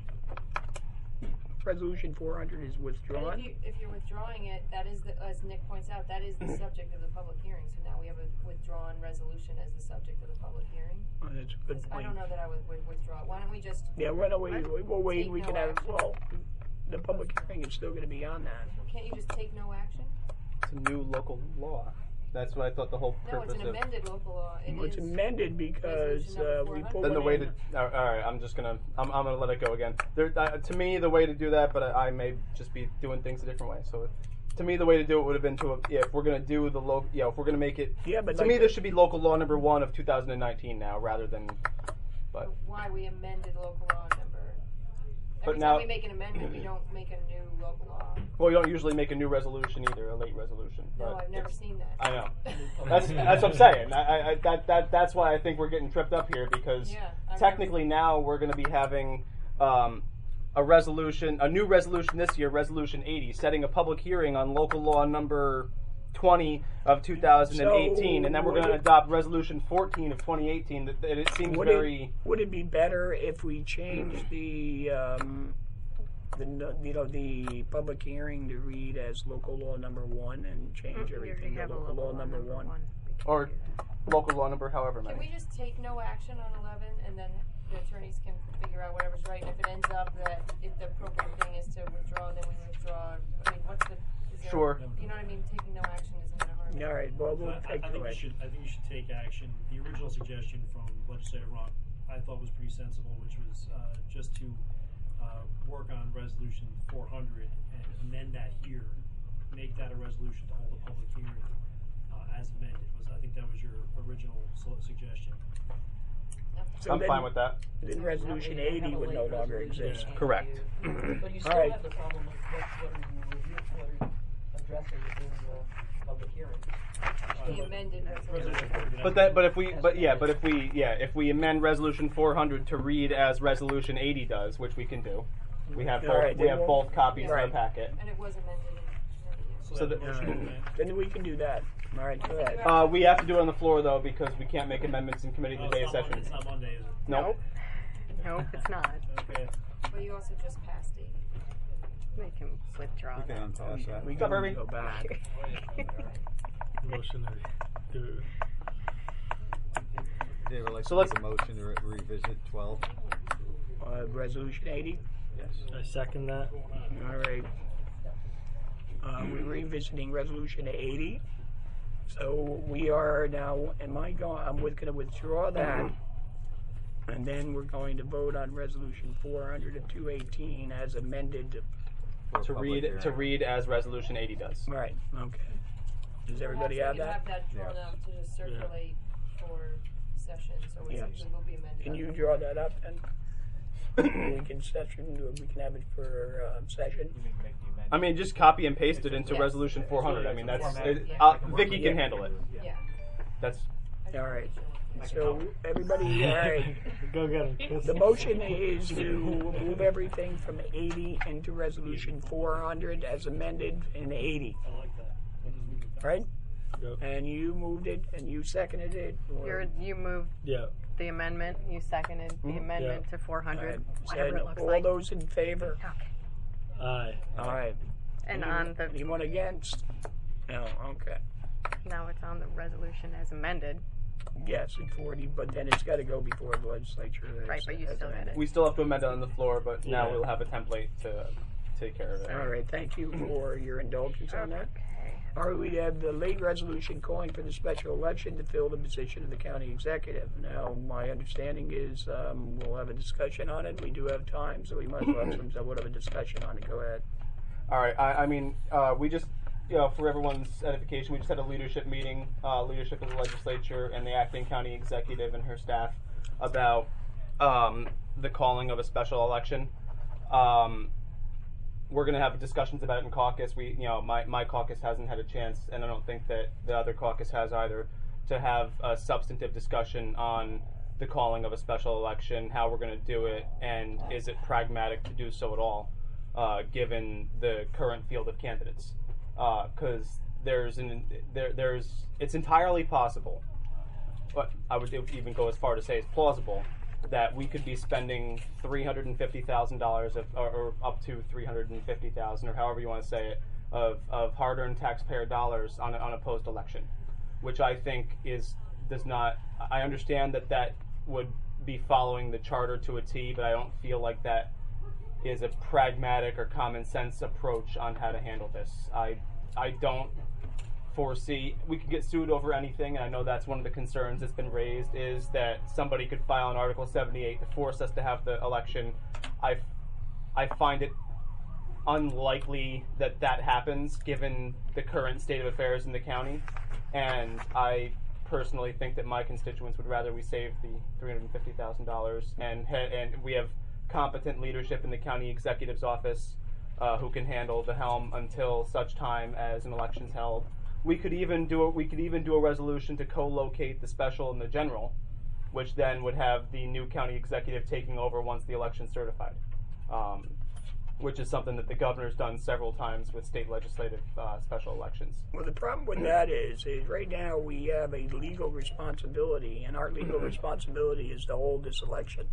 Speaker 2: Resolution four hundred is
Speaker 4: But
Speaker 2: withdrawn.
Speaker 4: if, you, if you're withdrawing it, that is, the, as Nick points out, that is the subject of the public hearing. So now we have a withdrawn resolution as the subject of the public hearing.
Speaker 2: Oh, that's a good
Speaker 4: I
Speaker 2: point.
Speaker 4: don't know that I would, would withdraw it. Why don't we just,
Speaker 2: Yeah, why don't we, we'll wait,
Speaker 4: Take
Speaker 2: we
Speaker 4: no
Speaker 2: can have,
Speaker 4: action.
Speaker 2: well, the public hearing is still gonna be on that.
Speaker 4: can't you just take no action?
Speaker 1: It's a new local law. That's what I thought the whole
Speaker 4: No,
Speaker 1: purpose
Speaker 4: it's an
Speaker 1: of.
Speaker 4: amended local law. It
Speaker 2: Well, it's
Speaker 4: is-
Speaker 2: amended because,
Speaker 4: Resolution number
Speaker 2: uh, we
Speaker 4: four hundred.
Speaker 2: put
Speaker 1: Then the
Speaker 2: one
Speaker 1: way
Speaker 2: in.
Speaker 1: to. All right, I'm just gonna. I'm, I'm gonna let it go again. There, uh, to me, the way to do that, but I, I may just be doing things a different way. So, to me, the way to do it would have been to. Yeah, if we're gonna do the local, yeah, if we're gonna make it.
Speaker 2: Yeah, but
Speaker 1: to
Speaker 2: like
Speaker 1: me,
Speaker 2: the-
Speaker 1: this should be local law number one of two thousand nineteen now, rather than. But
Speaker 4: But why we amended local law number?
Speaker 1: But
Speaker 4: Every
Speaker 1: now-
Speaker 4: time we make an amendment, we don't make a new local law.
Speaker 1: well, you don't usually make a new resolution either, a late resolution.
Speaker 4: No,
Speaker 1: but
Speaker 4: I've never
Speaker 1: it's-
Speaker 4: seen that.
Speaker 1: I know. That's that's what I'm saying. I, I, that that that's why I think we're getting tripped up here, because
Speaker 4: Yeah, I've
Speaker 1: technically now we're going to be having um, a resolution, a new resolution this year, Resolution eighty, setting a public hearing on local law number twenty of two thousand eighteen,
Speaker 2: So,
Speaker 1: and then we're
Speaker 2: would
Speaker 1: going to
Speaker 2: it-
Speaker 1: adopt Resolution fourteen of twenty eighteen. That, that it seems
Speaker 2: Would
Speaker 1: very.
Speaker 2: it, would it be better if we changed the, um, the, no- you know, the public hearing to read as local law number one and change
Speaker 9: You already
Speaker 2: everything to
Speaker 9: have a
Speaker 2: local law number one?
Speaker 1: Or local law number, however
Speaker 4: Can
Speaker 1: many.
Speaker 4: we just take no action on eleven, and then the attorneys can figure out whatever's right, and if it ends up that if the appropriate thing is to withdraw, then we withdraw. I mean, what's the, is there,
Speaker 1: Sure.
Speaker 4: you know what I mean? Taking no action isn't gonna harm.
Speaker 2: All right, well, we'll
Speaker 8: I, I
Speaker 2: take
Speaker 8: think
Speaker 2: the
Speaker 8: you should. I think you should take action. The original suggestion from Legislator Rock, I thought was pretty sensible, which was uh, just to uh, work on Resolution four hundred and amend that here, make that a resolution to hold a public hearing uh, as amended. Was I think that was your original so- suggestion.
Speaker 2: So
Speaker 1: I'm
Speaker 2: then-
Speaker 1: fine with that.
Speaker 2: Then resolution eighty would no longer exist.
Speaker 8: Yeah.
Speaker 1: Correct.
Speaker 6: But you still
Speaker 2: All right.
Speaker 6: have the problem of what, what are you reviewing, what are you addressing in the public hearing?
Speaker 4: The amended resolution.
Speaker 8: Resolution four hundred.
Speaker 1: But that, but if we, but yeah, but if we, yeah, if we amend Resolution four hundred to read as Resolution eighty does, which we can do, we have
Speaker 2: All
Speaker 1: both,
Speaker 2: right,
Speaker 1: we
Speaker 2: then
Speaker 1: have
Speaker 2: we'll-
Speaker 1: both copies in our
Speaker 2: Right.
Speaker 1: packet.
Speaker 4: And it was amended in, yeah.
Speaker 8: So,
Speaker 1: So
Speaker 8: that
Speaker 1: the-
Speaker 8: motion
Speaker 2: All
Speaker 8: will
Speaker 2: right.
Speaker 8: then-
Speaker 2: Then we can do that. All right, go ahead.
Speaker 1: Uh, we have to do it on the floor though, because we can't make amendments in committee
Speaker 8: Oh,
Speaker 1: today
Speaker 8: it's, not Monday,
Speaker 1: session.
Speaker 8: it's not Monday, is it?
Speaker 1: No.
Speaker 9: Nope, it's not.
Speaker 8: Okay.
Speaker 4: But you also just passed eighty.
Speaker 9: They can withdraw
Speaker 7: We can
Speaker 9: that.
Speaker 7: unpass that.
Speaker 2: We
Speaker 1: What's up,
Speaker 2: can
Speaker 1: Irving?
Speaker 2: go back.
Speaker 3: Motion to do.
Speaker 7: David, like
Speaker 1: So
Speaker 7: to
Speaker 1: let's-
Speaker 7: make a motion to re- revisit twelve.
Speaker 2: Uh, resolution eighty.
Speaker 7: Yes.
Speaker 3: I second that.
Speaker 2: All right. Uh, we're revisiting resolution eighty. So we are now, am I going, I'm with, gonna withdraw that. And then we're going to vote on resolution four hundred of two eighteen as amended.
Speaker 7: For
Speaker 1: To
Speaker 7: public
Speaker 1: read,
Speaker 7: hearing.
Speaker 1: to read as Resolution eighty does.
Speaker 2: Right, okay. Does everybody have
Speaker 4: You
Speaker 2: that?
Speaker 4: have that drawn
Speaker 7: Yes.
Speaker 4: up to just circulate for session, so it
Speaker 2: Yes.
Speaker 4: it will be amended.
Speaker 2: Can you draw that up then? We can session, we can have it for, um, session.
Speaker 1: I mean, just copy and paste it into
Speaker 4: Yes.
Speaker 1: Resolution four hundred. I mean, that's, it,
Speaker 4: Yeah.
Speaker 1: uh, Vicky can handle it.
Speaker 4: Yeah.
Speaker 1: That's,
Speaker 4: I just
Speaker 2: All
Speaker 4: wanna
Speaker 2: right.
Speaker 4: make sure.
Speaker 2: So everybody, all right.
Speaker 3: Go get him.
Speaker 2: The motion is to move everything from eighty into resolution four hundred as amended in eighty,
Speaker 8: I like that. That doesn't even-
Speaker 2: right?
Speaker 3: Yep.
Speaker 2: And you moved it and you seconded it? or-
Speaker 9: You're, you moved
Speaker 3: Yeah.
Speaker 9: the amendment, you seconded the
Speaker 1: Mhm.
Speaker 9: amendment to four hundred, whatever
Speaker 2: Said
Speaker 9: it looks
Speaker 2: all
Speaker 9: like.
Speaker 2: those in favor?
Speaker 9: Okay.
Speaker 3: Aye.
Speaker 2: All right.
Speaker 9: And
Speaker 2: Any-
Speaker 9: on the,
Speaker 2: Anyone against? No, okay.
Speaker 9: now it's on the resolution as amended.
Speaker 2: Yes, in forty, but then it's gotta go before the legislature. as-
Speaker 9: Right, but you
Speaker 2: as
Speaker 9: still
Speaker 2: amended.
Speaker 9: had it.
Speaker 1: We still have to amend it on the floor, but now
Speaker 3: Yeah.
Speaker 1: we'll have a template to take care of it.
Speaker 2: All right, thank you for your indulgence on that.
Speaker 9: Okay.
Speaker 2: All right, we have the late resolution calling for the special election to fill the position of the county executive. Now, my understanding is um, we'll have a discussion on it. We do have time, so we might as well have some somewhat of a discussion on it. Go ahead.
Speaker 1: All right. I, I mean, uh, we just, you know, for everyone's edification, we just had a leadership meeting, uh, leadership of the legislature and the acting county executive and her staff about um, the calling of a special election. Um, we're going to have discussions about it in caucus. We, you know, my, my caucus hasn't had a chance, and I don't think that the other caucus has either, to have a substantive discussion on the calling of a special election, how we're going to do it, and is it pragmatic to do so at all, uh, given the current field of candidates. Because uh, there's an there there's it's entirely possible, but I would even go as far to say it's plausible that we could be spending three hundred and fifty thousand dollars, or, or up to three hundred and fifty thousand, or however you want to say it, of of hard-earned taxpayer dollars on a, on a post-election, which I think is does not. I understand that that would be following the charter to a T, but I don't feel like that is a pragmatic or common sense approach on how to handle this. I I don't foresee we could get sued over anything, and I know that's one of the concerns that's been raised, is that somebody could file an Article seventy-eight to force us to have the election. I I find it unlikely that that happens given the current state of affairs in the county, and I personally think that my constituents would rather we save the three hundred fifty thousand dollars and ha- and we have competent leadership in the county executive's office uh, who can handle the helm until such time as an election's held. We could even do a, we could even do a resolution to co-locate the special and the general, which then would have the new county executive taking over once the election's certified, um, which is something that the governor's done several times with state legislative uh, special elections.
Speaker 2: Well, the problem with that is, is right now we have a legal responsibility, and our legal responsibility is to hold this election.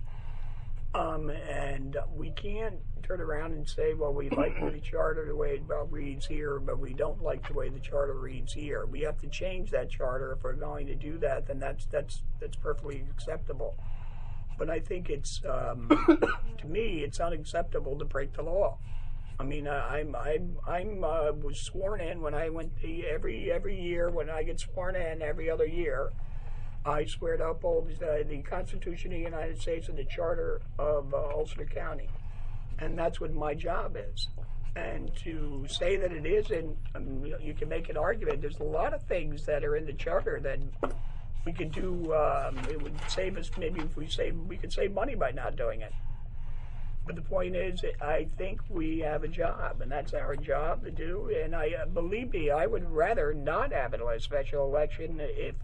Speaker 2: Um, and we can't turn around and say, well, we like the charter the way it reads here, but we don't like the way the charter reads here. We have to change that charter. If we're going to do that, then that's that's that's perfectly acceptable. But I think it's, um, to me, it's unacceptable to break the law. I mean, I, I'm I'm I'm uh, was sworn in when I went the, every every year when I get sworn in every other year. I swear to uphold uh, the Constitution of the United States and the Charter of uh, Ulster County, and that's what my job is. And to say that it isn't, um, you can make an argument. There's a lot of things that are in the charter that we could do. Um, it would save us. Maybe if we save, we could save money by not doing it. But the point is, I think we have a job, and that's our job to do. And I uh, believe me, I would rather not have a special election if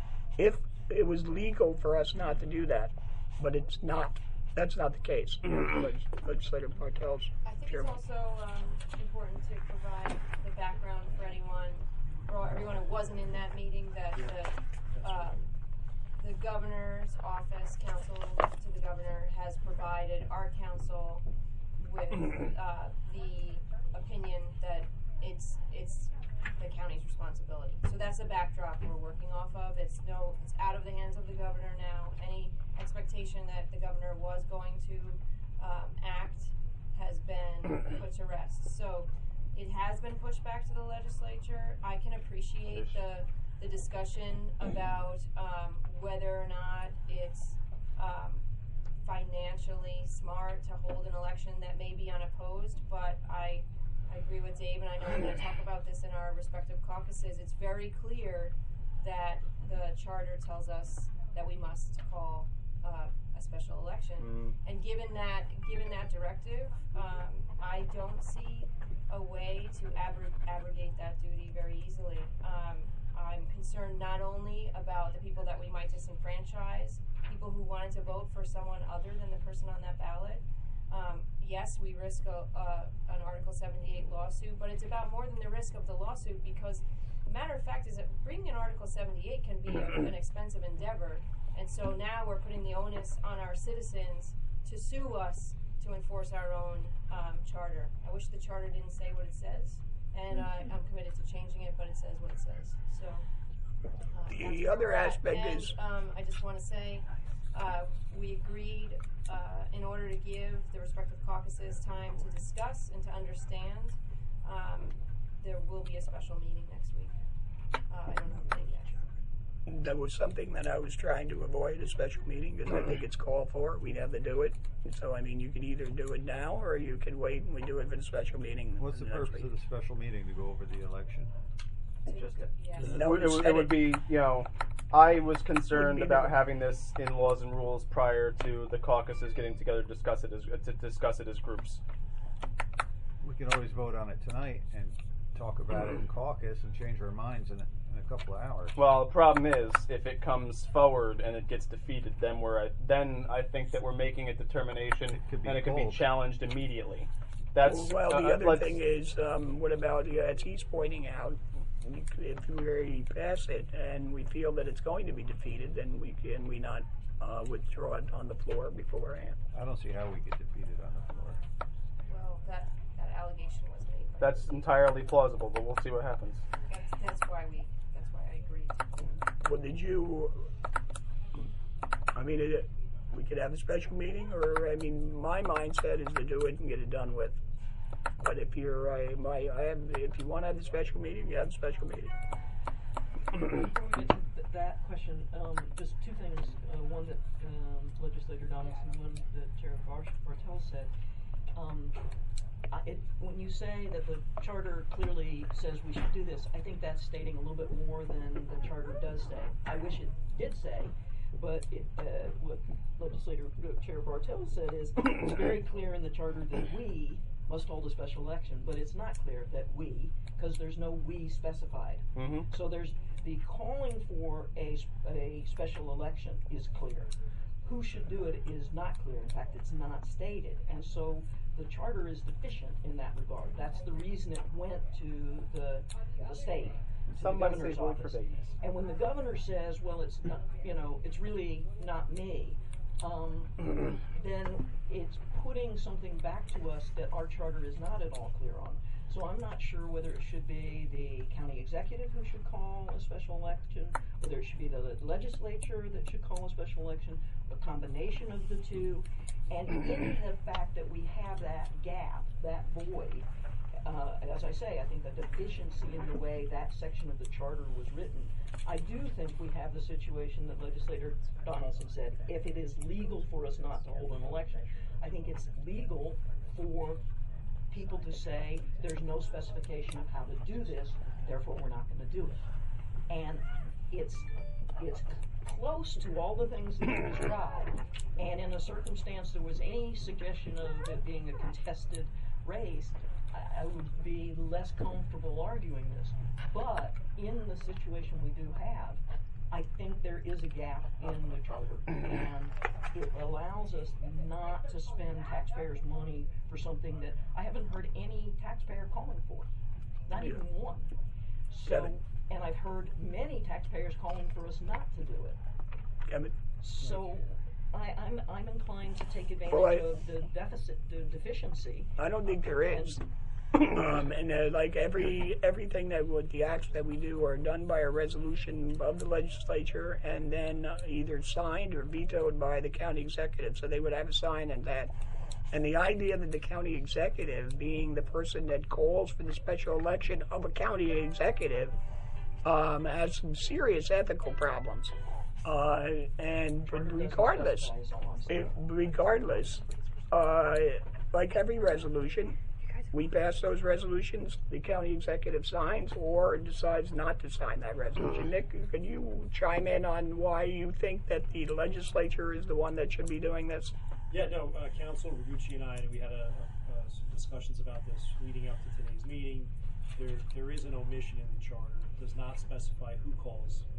Speaker 2: if it was legal for us not to do that. But it's not. That's not the case. Legislator Bartels.
Speaker 4: I think
Speaker 2: Chairman.
Speaker 4: it's also um, important to provide the background for anyone, or everyone who wasn't in that meeting, that the, um, the governor's office, counsel to the governor, has provided our council with uh, the opinion that it's it's the county's responsibility. So that's the backdrop we're working off of. It's no, it's out of the hands of the governor now. Any expectation that the governor was going to um, act has been put to rest. So it has been pushed back to the legislature. I can appreciate the the discussion about um, whether or not it's um, financially smart to hold an election that may be unopposed, but I I agree with Dave, and I know we're going to talk about this in our respective caucuses. It's very clear that the charter tells us that we must call uh, a special election.
Speaker 1: Mm.
Speaker 4: And given that, given that directive, um, I don't see a way to abro- abrogate that duty very easily. Um, I'm concerned not only about the people that we might disenfranchise, people who wanted to vote for someone other than the person on that ballot. Um, yes, we risk a, uh, an Article seventy-eight lawsuit, but it's about more than the risk of the lawsuit, because the matter of fact is that bringing an Article seventy-eight can be a, an expensive endeavor, and so now we're putting the onus on our citizens to sue us to enforce our own um, charter. I wish the charter didn't say what it says, and uh, I'm committed to changing it, but it says what it says. So uh,
Speaker 2: The
Speaker 4: that's
Speaker 2: other
Speaker 4: where we're at.
Speaker 2: aspect
Speaker 4: and,
Speaker 2: is-
Speaker 4: um, I just want to say, uh, we agreed uh, in order to give the respective caucuses time to discuss and to understand. Um, there will be a special meeting next week. Uh, I don't have a date yet.
Speaker 2: That was something that I was trying to avoid, a special meeting, because I think it's called for. We'd have to do it. So, I mean, you can either do it now, or you can wait and we do it for the special meeting.
Speaker 7: What's the
Speaker 2: next
Speaker 7: purpose
Speaker 2: week.
Speaker 7: of the special meeting, to go over the election?
Speaker 1: Just
Speaker 4: Yes.
Speaker 1: it,
Speaker 2: No,
Speaker 1: would- it, would-
Speaker 2: said
Speaker 1: it would be, you know, I was concerned
Speaker 2: be
Speaker 1: about
Speaker 2: the-
Speaker 1: having this in laws and rules prior to the caucuses getting together to discuss it as to discuss it as groups.
Speaker 7: We can always vote on it tonight and talk about it in caucus and change our minds in a, in a couple of hours.
Speaker 1: Well, the problem is if it comes forward and it gets defeated, then we're at, then I think that we're making a determination,
Speaker 7: It could be
Speaker 1: and it could be
Speaker 7: pulled.
Speaker 1: challenged immediately. That's
Speaker 2: Well, the
Speaker 1: uh,
Speaker 2: other
Speaker 1: let's-
Speaker 2: thing is, um, what about, yeah, as he's pointing out, if we already pass it and we feel that it's going to be defeated, then we can we not uh, withdraw it on the floor beforehand.
Speaker 7: I don't see how we get defeated on the floor.
Speaker 4: Well, that, that allegation was made. By
Speaker 1: That's entirely plausible, but we'll see what happens.
Speaker 4: that's, that's why we. That's why I agreed.
Speaker 2: Well, did you? I mean, it, we could have a special meeting, or I mean, my mindset is to do it and get it done with. But if you're, I, my, I have, if you want to have the special meeting, you have a special meeting.
Speaker 6: Before we get to th- that question, um, just two things. Uh, one that um, Legislator Donaldson, one that Chair Bar- Bartel said. Um, I, it, when you say that the charter clearly says we should do this, I think that's stating a little bit more than the charter does say. I wish it did say, but it, uh, what Legislator Chair Bartel said is it's very clear in the charter that we must hold a special election, but it's not clear that we, because there's no we specified.
Speaker 1: Mm-hmm.
Speaker 6: So there's the calling for a, a special election is clear. Who should do it is not clear. In fact, it's not stated. And so the charter is deficient in that regard. That's the reason it went to the, the state, to
Speaker 1: Some
Speaker 6: the
Speaker 1: might say
Speaker 6: governor's
Speaker 1: vote for
Speaker 6: office.
Speaker 1: vagueness.
Speaker 6: And when the governor says, well, it's not, you know, it's really not me, um, then it's putting something back to us that our charter is not at all clear on. So I'm not sure whether it should be the county executive who should call a special election, whether it should be the legislature that should call a special election, a combination of the two. And in the fact that we have that gap, that void, uh, as I say, I think the deficiency in the way that section of the charter was written, I do think we have the situation that Legislator Donaldson said, if it is legal for us not to hold an election. I think it's legal for people to say there's no specification of how to do this, therefore we're not going to do it. And it's it's close to all the things that you described, and in a circumstance there was any suggestion of it being a contested race, I, I would be less comfortable arguing this. But in the situation we do have, I think there is a gap in the charter, and it allows us not to spend taxpayers' money for something that I haven't heard any taxpayer calling for, not even one. So,
Speaker 2: Kevin.
Speaker 6: and I've heard many taxpayers calling for us not to do it.
Speaker 2: Kevin?
Speaker 6: So, I, I'm I'm inclined to take advantage
Speaker 2: Well, I-
Speaker 6: of the deficit, the deficiency.
Speaker 2: I don't think there is. Um, and uh, like every everything that would the acts that we do are done by a resolution of the legislature, and then uh, either signed or vetoed by the county executive. So they would have a sign in that. And the idea that the county executive, being the person that calls for the special election of a county executive, um, has some serious ethical problems. Uh, and
Speaker 6: Charter doesn't
Speaker 2: regardless,
Speaker 6: specify, is all I'm saying.
Speaker 2: it, regardless, uh, like every resolution, we pass those resolutions, the county executive signs or decides not to sign that resolution. Nick, could you chime in on why you think that the legislature is the one that should be doing this?
Speaker 8: Yeah, no, uh, Council Rigucci and I, we had a, a, uh, some discussions about this leading up to today's meeting. There, there is an omission in the charter. It does not specify who calls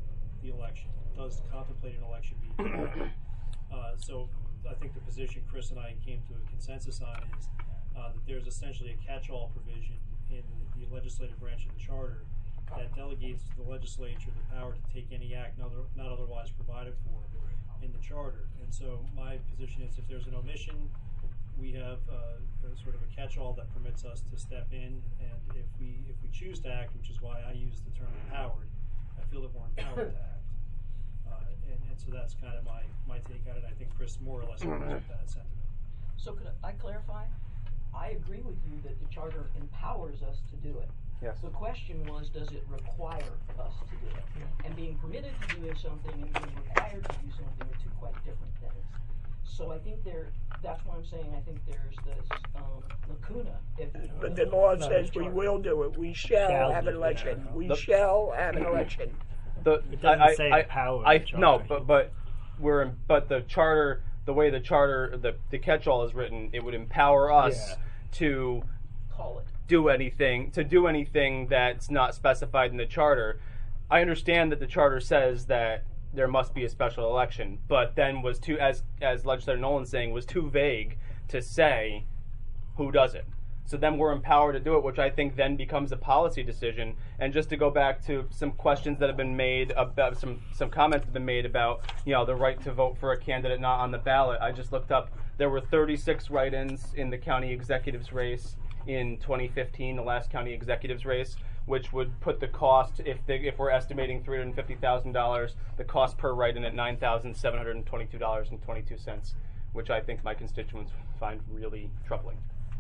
Speaker 8: the election. It does contemplate an election being held. Uh, so I think the position Chris and I came to a consensus on is uh, that there's essentially a catch-all provision in the legislative branch of the charter that delegates to the legislature the power to take any act not, other, not otherwise provided for in the charter. And so my position is if there's an omission, we have uh, a sort of a catch-all that permits us to step in, and if we if we choose to act, which is why I use the term empowered, I feel that we're empowered to act. Uh, and, and so that's kind of my, my take on it. I think Chris more or less agrees with that sentiment.
Speaker 6: So could I clarify? I agree with you that the charter empowers us to do it.
Speaker 1: Yes.
Speaker 6: The question was, does it require us to do it? Yeah. And being permitted to do something and being required to do something are two quite different things. So I think there, that's why I'm saying I think there's this um, lacuna. If
Speaker 2: But the law says we will do it. We shall,
Speaker 3: Shall
Speaker 2: have
Speaker 3: do
Speaker 2: an
Speaker 3: it,
Speaker 2: election.
Speaker 3: yeah.
Speaker 2: We
Speaker 1: The-
Speaker 2: shall have an election.
Speaker 1: The,
Speaker 3: It doesn't
Speaker 1: I,
Speaker 3: say
Speaker 1: I,
Speaker 3: power
Speaker 1: I,
Speaker 3: in the
Speaker 1: no,
Speaker 3: charter.
Speaker 1: but but we're in, but the charter, the way the charter, the the catch-all is written, it would empower us
Speaker 3: Yeah.
Speaker 1: to
Speaker 6: call it.
Speaker 1: do anything to do anything that's not specified in the charter. I understand that the charter says that there must be a special election, but then was too, as as Legislator Nolan's saying, was too vague to say who does it. So then we're empowered to do it, which I think then becomes a policy decision. And just to go back to some questions that have been made about some some comments that have been made about, you know, the right to vote for a candidate not on the ballot. I just looked up, there were thirty-six write-ins in the county executives race in twenty fifteen, the last county executives race, which would put the cost, if they, if we're estimating three hundred fifty thousand dollars, the cost per write-in at nine thousand seven hundred twenty-two dollars and twenty-two cents, which I think my constituents find really troubling.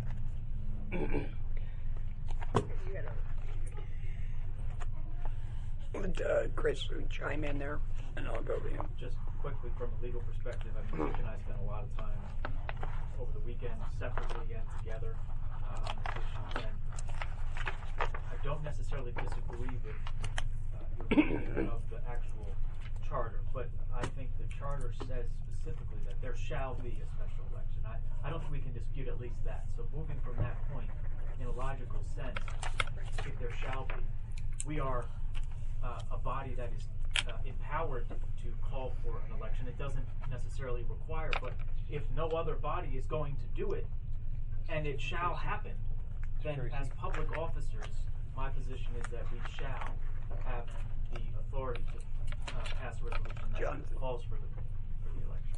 Speaker 2: Let uh, Chris chime in there, and I'll go to him.
Speaker 10: Just quickly from a legal perspective, I mean, Mike and I spent a lot of time over the weekend separately and together uh, on this issue, and I don't necessarily disagree with uh, your reading of the actual charter, but I think the charter says specifically that there shall be a special election. I, I don't think we can dispute at least that. So moving from that point, in a logical sense, if there shall be, we are uh, a body that is uh, empowered to call for an election. It doesn't necessarily require, but if no other body is going to do it, and it shall happen, then as public officers, my position is that we shall have the authority to uh, pass a resolution that
Speaker 2: Jonathan.
Speaker 10: calls for the, for the election.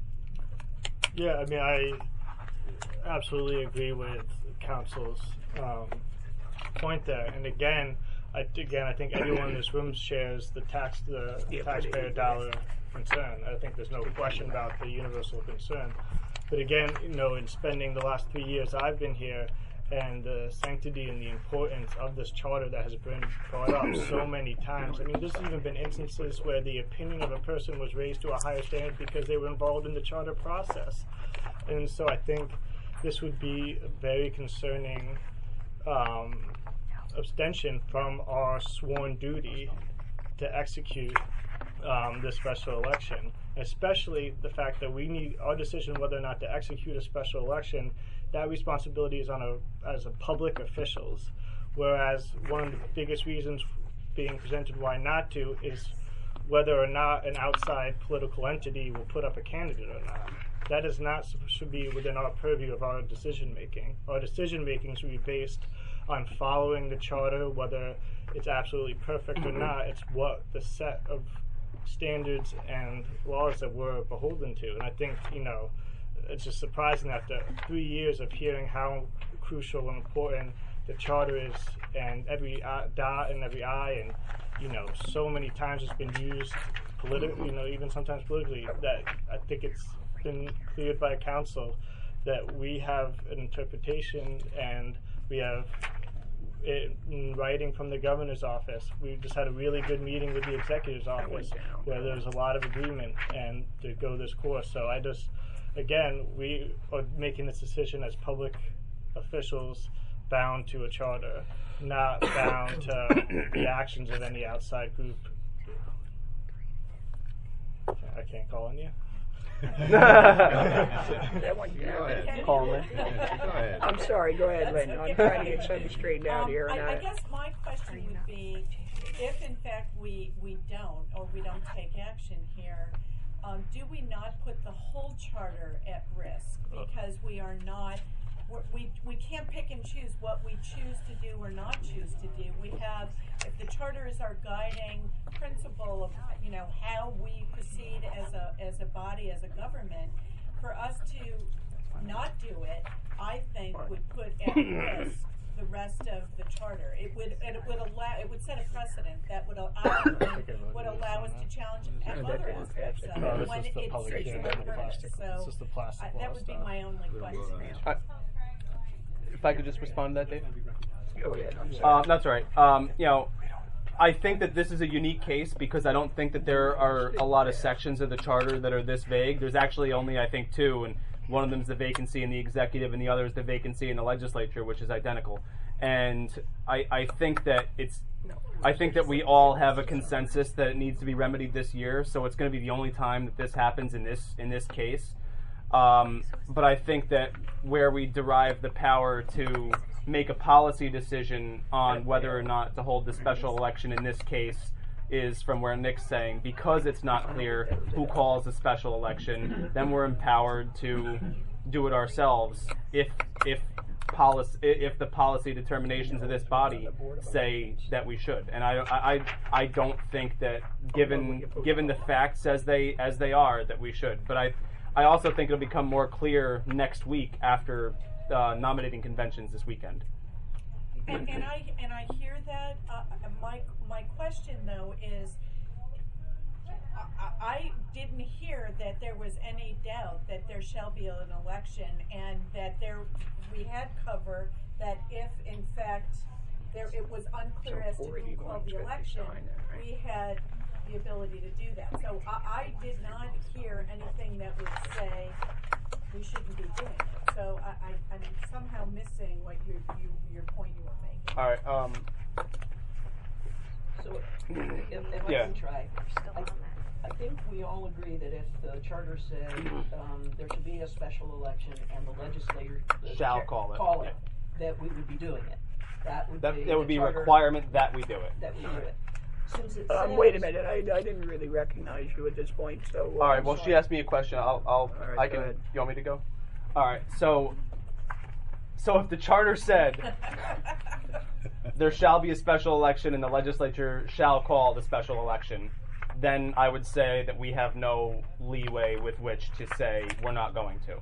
Speaker 3: Yeah, I mean, I absolutely agree with Council's um, point there. And again, I, again, I think everyone in this room shares the tax, the
Speaker 2: Yeah,
Speaker 3: taxpayer
Speaker 2: but-
Speaker 3: dollar concern. I think there's no question about the universal concern. But again, you know, in spending the last three years I've been here, and the sanctity and the importance of this charter that has been brought up so many times. I mean, there's even been instances where the opinion of a person was raised to a higher standard because they were involved in the charter process. And so I think this would be a very concerning um, abstention from our sworn duty to execute um, this special election, especially the fact that we need our decision whether or not to execute a special election. That responsibility is on a as a public officials, whereas one of the biggest reasons being presented why not to is whether or not an outside political entity will put up a candidate or not. That is not should be within our purview of our decision making. Our decision making should be based on following the charter, whether it's absolutely perfect or not. It's what the set of standards and laws that we're beholden to. And I think, you know, it's just surprising after three years of hearing how crucial and important the charter is, and every uh, dot and every I, and you know, so many times it's been used politically, you know, even sometimes politically, that I think it's been cleared by council that we have an interpretation and we have it in writing from the governor's office. We just had a really good meeting with the executive's office where there was a lot of agreement and to go this course. So I just, again, we are making this decision as public officials bound to a charter, not bound to the actions of any outside group. I can't call on you.
Speaker 2: That one,
Speaker 7: Go ahead.
Speaker 1: Call me.
Speaker 7: Go ahead.
Speaker 2: I'm sorry, go ahead, Lynn. I'm trying to get something straightened out
Speaker 5: Um,
Speaker 2: here.
Speaker 5: I,
Speaker 2: And
Speaker 5: I
Speaker 2: I,
Speaker 5: guess my question would be, if in fact we, we don't, or we don't take action here, um, do we not put the whole charter at risk? Because we are not, we're, we, we can't pick and choose what we choose to do or not choose to do. We have, if the charter is our guiding principle of, you know, how we proceed as a, as a body, as a government, for us to not do it, I think would put at risk the rest of the charter. It would it would allow it would set a precedent that would allow would allow us to challenge other aspects of
Speaker 3: No,
Speaker 5: it
Speaker 3: this
Speaker 5: when
Speaker 3: is
Speaker 5: it
Speaker 3: the public
Speaker 5: it's
Speaker 3: hearing
Speaker 5: so
Speaker 3: for the plastic.
Speaker 5: So
Speaker 3: This is the plastic
Speaker 5: I, that
Speaker 3: law
Speaker 5: would be
Speaker 3: stuff.
Speaker 5: my only question.
Speaker 1: Uh, if I could just respond to that, Dave.
Speaker 2: Go ahead. I'm sorry.
Speaker 1: Uh, that's all right. Um, you know, I think that this is a unique case because I don't think that there are a lot of sections of the charter that are this vague. There's actually only, I think, two, and one of them is the vacancy in the executive, and the other is the vacancy in the legislature, which is identical. And I, I think that it's, I think that we all have a consensus that it needs to be remedied this year. So it's going to be the only time that this happens in this in this case. Um, but I think that where we derive the power to make a policy decision on whether or not to hold the special election in this case is from where Nick's saying, because it's not clear who calls a special election, then we're empowered to do it ourselves if if policy if the policy determinations of this body say that we should. And I I I don't think that given given the facts as they as they are that we should. But I I also think it'll become more clear next week after uh, nominating conventions this weekend.
Speaker 5: And, and I and I hear that. Uh, my my question though is, I, I didn't hear that there was any doubt that there shall be an election, and that there we had cover that if in fact there it was unclear as to who called the election, we had the ability to do that. So I, I did not hear anything that would say we shouldn't be doing it. So I, I, I'm somehow missing what you, you, your point you were making.
Speaker 1: All right. Um,
Speaker 6: So, if, if I
Speaker 1: Yeah.
Speaker 6: can try, I, I think we all agree that if the charter said um, there should be a special election and the legislature the
Speaker 1: Shall
Speaker 6: chair-
Speaker 1: call it,
Speaker 6: call
Speaker 1: yeah.
Speaker 6: it, that we would be doing it. That would
Speaker 1: that
Speaker 6: be
Speaker 1: that would
Speaker 6: the
Speaker 1: be a
Speaker 6: charter
Speaker 1: requirement that we do it.
Speaker 6: that we do it. Since it
Speaker 2: Um,
Speaker 6: says,
Speaker 2: wait a minute. I, I didn't really recognize you at this point. So. Uh,
Speaker 1: All right. Well, she asked me a question. I'll. I'll.
Speaker 2: right,
Speaker 1: I
Speaker 2: go
Speaker 1: can.
Speaker 2: ahead.
Speaker 1: You want me to go? All right. So. So if the charter said there shall be a special election and the legislature shall call the special election, then I would say that we have no leeway with which to say we're not going to.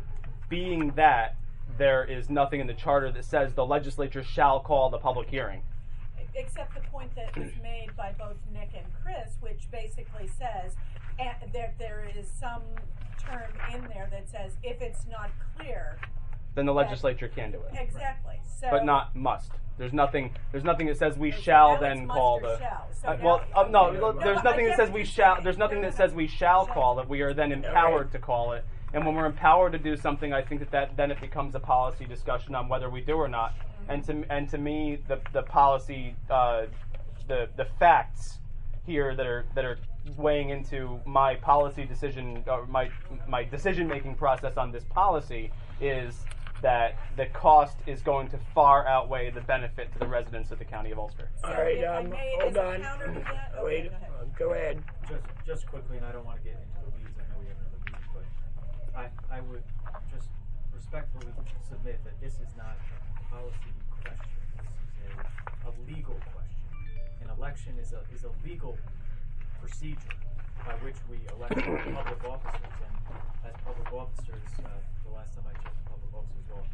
Speaker 1: Being that there is nothing in the charter that says the legislature shall call the public hearing.
Speaker 5: Except the point that was made by both Nick and Chris, which basically says and there there is some term in there that says if it's not clear.
Speaker 1: Then the legislature can do it.
Speaker 5: Exactly. So
Speaker 1: But not must. There's nothing. There's nothing that says we
Speaker 5: So
Speaker 1: shall
Speaker 5: now
Speaker 1: then
Speaker 5: it's
Speaker 1: call
Speaker 5: must or
Speaker 1: the.
Speaker 5: shall. So
Speaker 1: Uh,
Speaker 5: now-
Speaker 1: well, um, no.
Speaker 2: No,
Speaker 1: look, There's
Speaker 5: I
Speaker 1: nothing that
Speaker 5: get
Speaker 1: says
Speaker 5: what
Speaker 1: we
Speaker 5: you're
Speaker 1: shall.
Speaker 5: saying.
Speaker 1: There's nothing
Speaker 5: No,
Speaker 1: that
Speaker 5: no,
Speaker 1: says we shall
Speaker 5: shall.
Speaker 1: call it. We are then empowered to call it. And when we're empowered to do something, I think that, that then it becomes a policy discussion on whether we do or not. And to and to me, the the policy, uh, the the facts here that are that are weighing into my policy decision or my my decision making process on this policy is that the cost is going to far outweigh the benefit to the residents of the county of Ulster.
Speaker 5: So
Speaker 2: All right,
Speaker 5: if I
Speaker 2: um,
Speaker 5: may,
Speaker 2: hold
Speaker 5: as a
Speaker 2: on.
Speaker 5: counter to that, okay,
Speaker 2: Wait.
Speaker 5: go ahead.
Speaker 2: Uh, go ahead.
Speaker 10: Just, just quickly, and I don't want to get into the weeds, I know we have another meeting, but I, I would just respectfully submit that this is not a policy question. This is a, a legal question. An election is a, is a legal procedure by which we elect public officers, and as public officers, uh, the last time I checked the public officers law,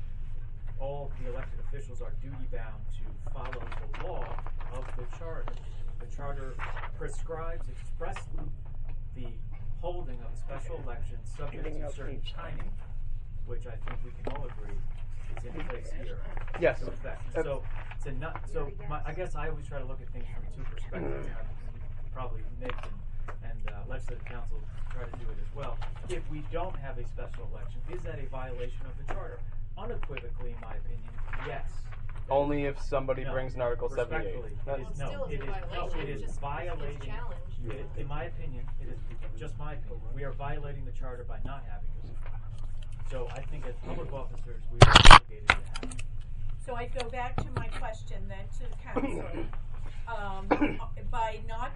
Speaker 10: all the elected officials are duty bound to follow the law of the charter. The charter prescribes expressly the holding of a special election subject
Speaker 2: Giving
Speaker 10: to
Speaker 2: out
Speaker 10: certain
Speaker 2: each.
Speaker 10: timing, which I think we can all agree is in place here.
Speaker 1: Yes.
Speaker 10: To effect. So to not so my, I guess I always try to look at things from two perspectives. And I- probably Nick and, and uh, legislative council try to do it as well. If we don't have a special election, is that a violation of the charter? Unequivocally, in my opinion, yes.
Speaker 1: Only if somebody
Speaker 10: No,
Speaker 1: brings an Article seventy-eight.
Speaker 10: respectfully,
Speaker 1: That-
Speaker 10: it is,
Speaker 4: Well,
Speaker 10: no,
Speaker 4: still
Speaker 10: it
Speaker 4: is a
Speaker 10: is, no,
Speaker 4: violation,
Speaker 10: it is
Speaker 4: just-
Speaker 10: violating,
Speaker 4: it's challenged.
Speaker 10: it, in my opinion, it is just my opinion, we are violating the charter by not having this. So I think as public officers, we are obligated to have it.
Speaker 5: So I go back to my question then to the council. Um,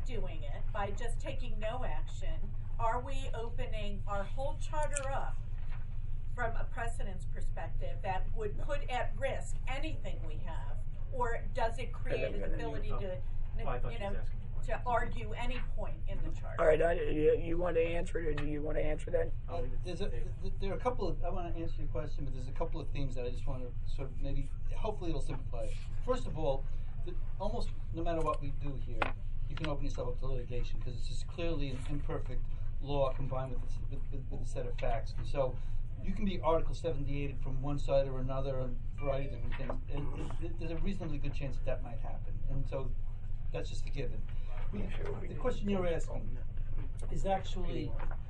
Speaker 5: not doing it, by just taking no action, are we opening our whole charter up from a precedence perspective that would put at risk anything we have? Or does it create an ability to,
Speaker 10: Oh, I thought
Speaker 5: you
Speaker 10: she
Speaker 5: know,
Speaker 10: was asking me a question.
Speaker 5: to argue any point in the charter?
Speaker 2: All right, I, you, you want to answer it, or do you want to answer that?
Speaker 10: I'll
Speaker 11: Uh,
Speaker 10: leave it to
Speaker 11: there's a,
Speaker 10: Dave.
Speaker 11: th- there are a couple of, I want to answer your question, but there's a couple of themes that I just want to sort of maybe, hopefully it'll simplify it. First of all, the, almost no matter what we do here, you can open yourself up to litigation because it's just clearly an imperfect law combined with, this, with, with, with a set of facts. And so you can be Article seventy-eight from one side or another on a variety of different things. And it, it, there's a reasonably good chance that that might happen. And so that's just a given. The, the question you're asking is actually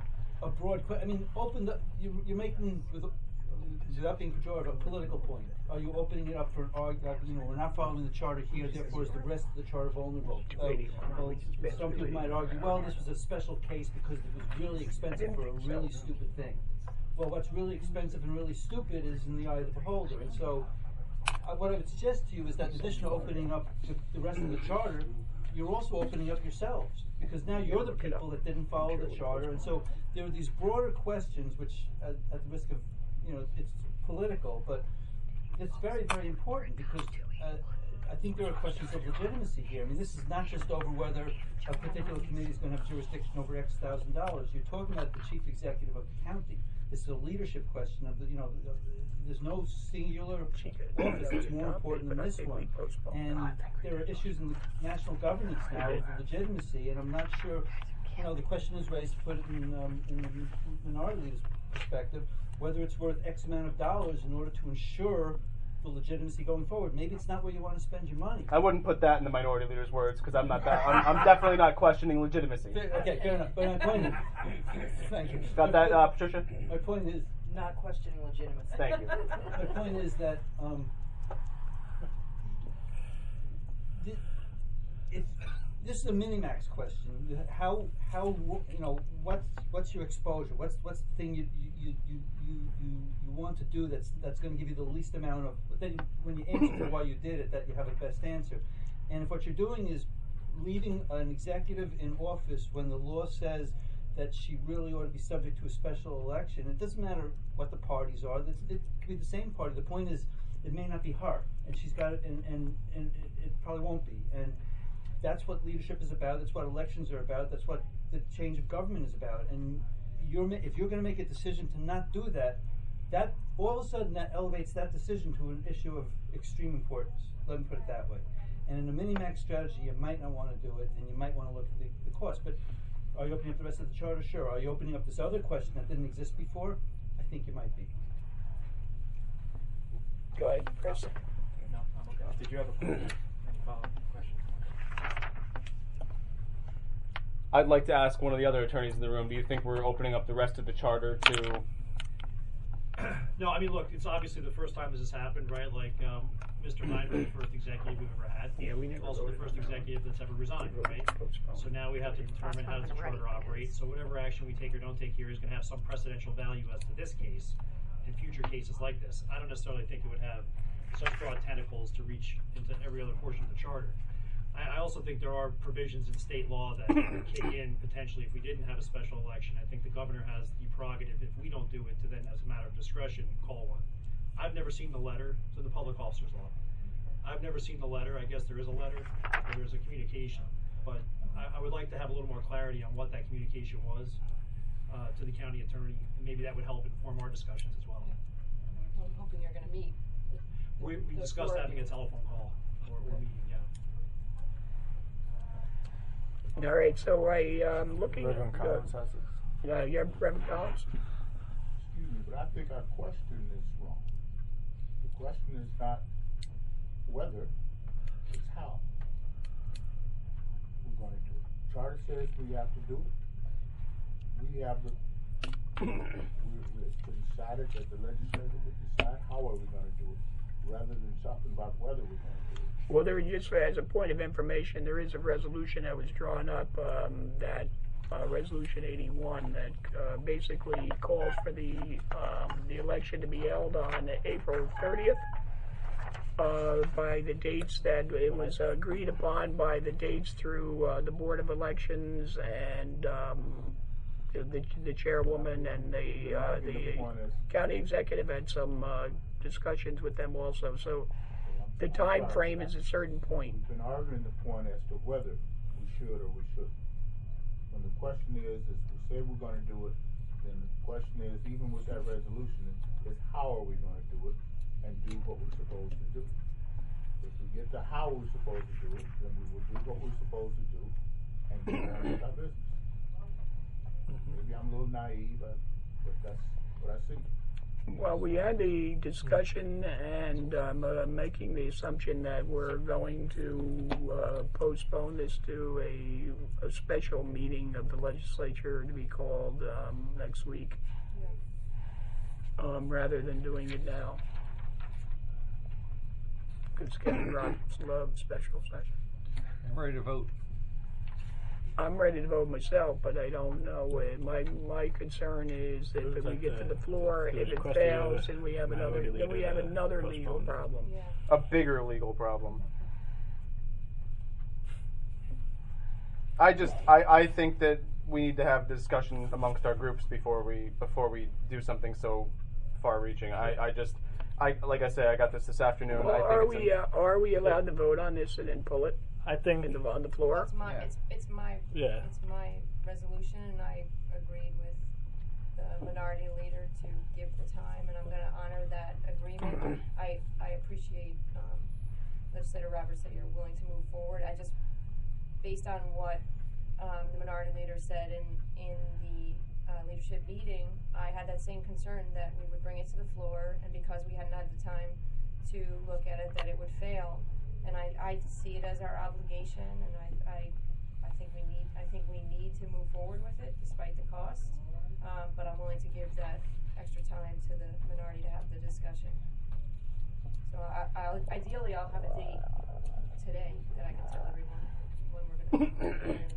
Speaker 11: a broad question. I mean, open the, you, you're making, with, without being pejorative, a political point. Are you opening it up for an argument? You know, we're not following the charter here, therefore is the rest of the charter vulnerable? Uh, well, some people might argue, well, this was a special case because it was really expensive for a really stupid thing. Well, what's really expensive and really stupid is in the eye of the beholder. And so, uh, what I would suggest to you is that in addition to opening up the, the rest of the charter, you're also opening up yourselves, because now you're the people that didn't follow the charter. And so there are these broader questions, which, at, at the risk of, you know, it's political, but it's very, very important, because uh, I think there are questions of legitimacy here. I mean, this is not just over whether a particular committee is going to have jurisdiction over X thousand dollars. You're talking about the chief executive of the county. This is a leadership question of the, you know, the, there's no singular office that's more important than this one. And there are issues in the national governance now of legitimacy, and I'm not sure, you know, the question is raised, to put it in, um, in the minority leader's perspective, whether it's worth X amount of dollars in order to ensure the legitimacy going forward. Maybe it's not where you want to spend your money.
Speaker 1: I wouldn't put that in the minority leader's words, because I'm not that. I'm, I'm definitely not questioning legitimacy.
Speaker 11: Fair, okay, fair enough. But my point is, thank you.
Speaker 1: Got that, uh, Patricia?
Speaker 11: My point is,
Speaker 6: Not questioning legitimacy.
Speaker 1: Thank you.
Speaker 11: my point is that um, th- it's, this is a minimax question. How how you know what's what's your exposure? What's what's the thing you you you you you, you want to do that's that's going to give you the least amount of. But then when you answer for why you did it, that you have a best answer. And if what you're doing is leaving an executive in office when the law says that she really ought to be subject to a special election, it doesn't matter what the parties are. It's, it could be the same party. The point is, it may not be her, and she's got it, and and, and it, it probably won't be. And that's what leadership is about. That's what elections are about. That's what the change of government is about. And you're ma- if you're going to make a decision to not do that, that all of a sudden that elevates that decision to an issue of extreme importance. Let me put it that way. And in a mini-max strategy, you might not want to do it, and you might want to look at the, the cost. But are you opening up the rest of the charter? Sure. Are you opening up this other question that didn't exist before? I think you might be.
Speaker 2: Go ahead, Chris.
Speaker 10: No, I'm okay. Did you have a question? Any follow-up questions?
Speaker 1: I'd like to ask one of the other attorneys in the room, do you think we're opening up the rest of the charter to...
Speaker 8: No, I mean, look, it's obviously the first time this has happened, right? Like, um, Mister Knight was the first executive we've ever had.
Speaker 2: Yeah, we never
Speaker 8: Also the
Speaker 2: voted
Speaker 8: first
Speaker 2: on that.
Speaker 8: executive that's ever resigned, right? So now we have to determine how does the charter operate. So whatever action we take or don't take here is going to have some precedential value as to this case and future cases like this. I don't necessarily think it would have such broad tentacles to reach into every other portion of the charter. I, I also think there are provisions in state law that would kick in potentially if we didn't have a special election. I think the governor has the prerogative, if we don't do it, to then, as a matter of discretion, call one. I've never seen the letter to the public officer's law. I've never seen the letter. I guess there is a letter, or there's a communication. But I, I would like to have a little more clarity on what that communication was uh, to the county attorney, and maybe that would help inform our discussions as well.
Speaker 4: I'm hoping you're going to meet.
Speaker 8: We, we
Speaker 4: The
Speaker 8: discussed
Speaker 4: four of
Speaker 8: having a
Speaker 4: you.
Speaker 8: telephone call or, or meeting, yeah.
Speaker 2: All right, so I um looking
Speaker 3: Reverend
Speaker 2: at
Speaker 3: Collins
Speaker 2: uh,
Speaker 3: has it.
Speaker 2: uh, yeah, Reverend Collins.
Speaker 12: Excuse me, but I think our question is wrong. The question is not whether, it's how we're gonna do it. Charter says we have to do it. We have the, we, we, it's been decided that the legislature would decide how are we gonna do it, rather than something about whether we're gonna do it.
Speaker 2: Well, there just as a point of information, there is a resolution that was drawn up, um, that uh, resolution eighty-one that uh, basically calls for the um, the election to be held on April thirtieth. uh, by the dates that it was agreed upon by the dates through uh, the Board of Elections and um, the, the chairwoman and the uh, the county executive had some uh, discussions with them also. So the time frame is a certain point.
Speaker 12: We've been arguing the point as to whether we should or we shouldn't. When the question is, is we say we're going to do it, then the question is, even with that resolution, is how are we going to do it and do what we're supposed to do? If we get to how we're supposed to do it, then we will do what we're supposed to do and get on with our business. Maybe I'm a little naive, but, but that's what I see.
Speaker 2: Well, we had the discussion and um, uh, making the assumption that we're going to uh, postpone this to a, a special meeting of the legislature to be called um, next week, um, rather than doing it now. Because Kevin Roberts loves special session.
Speaker 7: I'm ready to vote.
Speaker 2: I'm ready to vote myself, but I don't know. Uh, my my concern is that if we get to the floor, if it fails, then we have another then we have another legal problem.
Speaker 4: Yeah.
Speaker 1: A bigger legal problem. I just I, I think that we need to have discussion amongst our groups before we before we do something so far-reaching. I, I just I like I said I got this this afternoon.
Speaker 2: Well,
Speaker 1: I think
Speaker 2: are
Speaker 1: it's
Speaker 2: we
Speaker 1: a,
Speaker 2: uh, are we allowed to vote on this and then pull it
Speaker 3: I think
Speaker 2: in the, on the floor?
Speaker 4: It's my, it's, it's my,
Speaker 3: Yeah.
Speaker 4: it's my resolution, and I agreed with the minority leader to give the time, and I'm gonna honor that agreement. I, I appreciate, um, Legislator Roberts that you're willing to move forward. I just, based on what, um, the minority leader said in, in the, uh, leadership meeting, I had that same concern that we would bring it to the floor, and because we hadn't had the time to look at it, that it would fail. And I, I see it as our obligation, and I, I, I think we need, I think we need to move forward with it despite the cost. Um, but I'm willing to give that extra time to the minority to have the discussion. So I, I'll, ideally, I'll have a date today that I can tell everyone when we're gonna. We're gonna meet.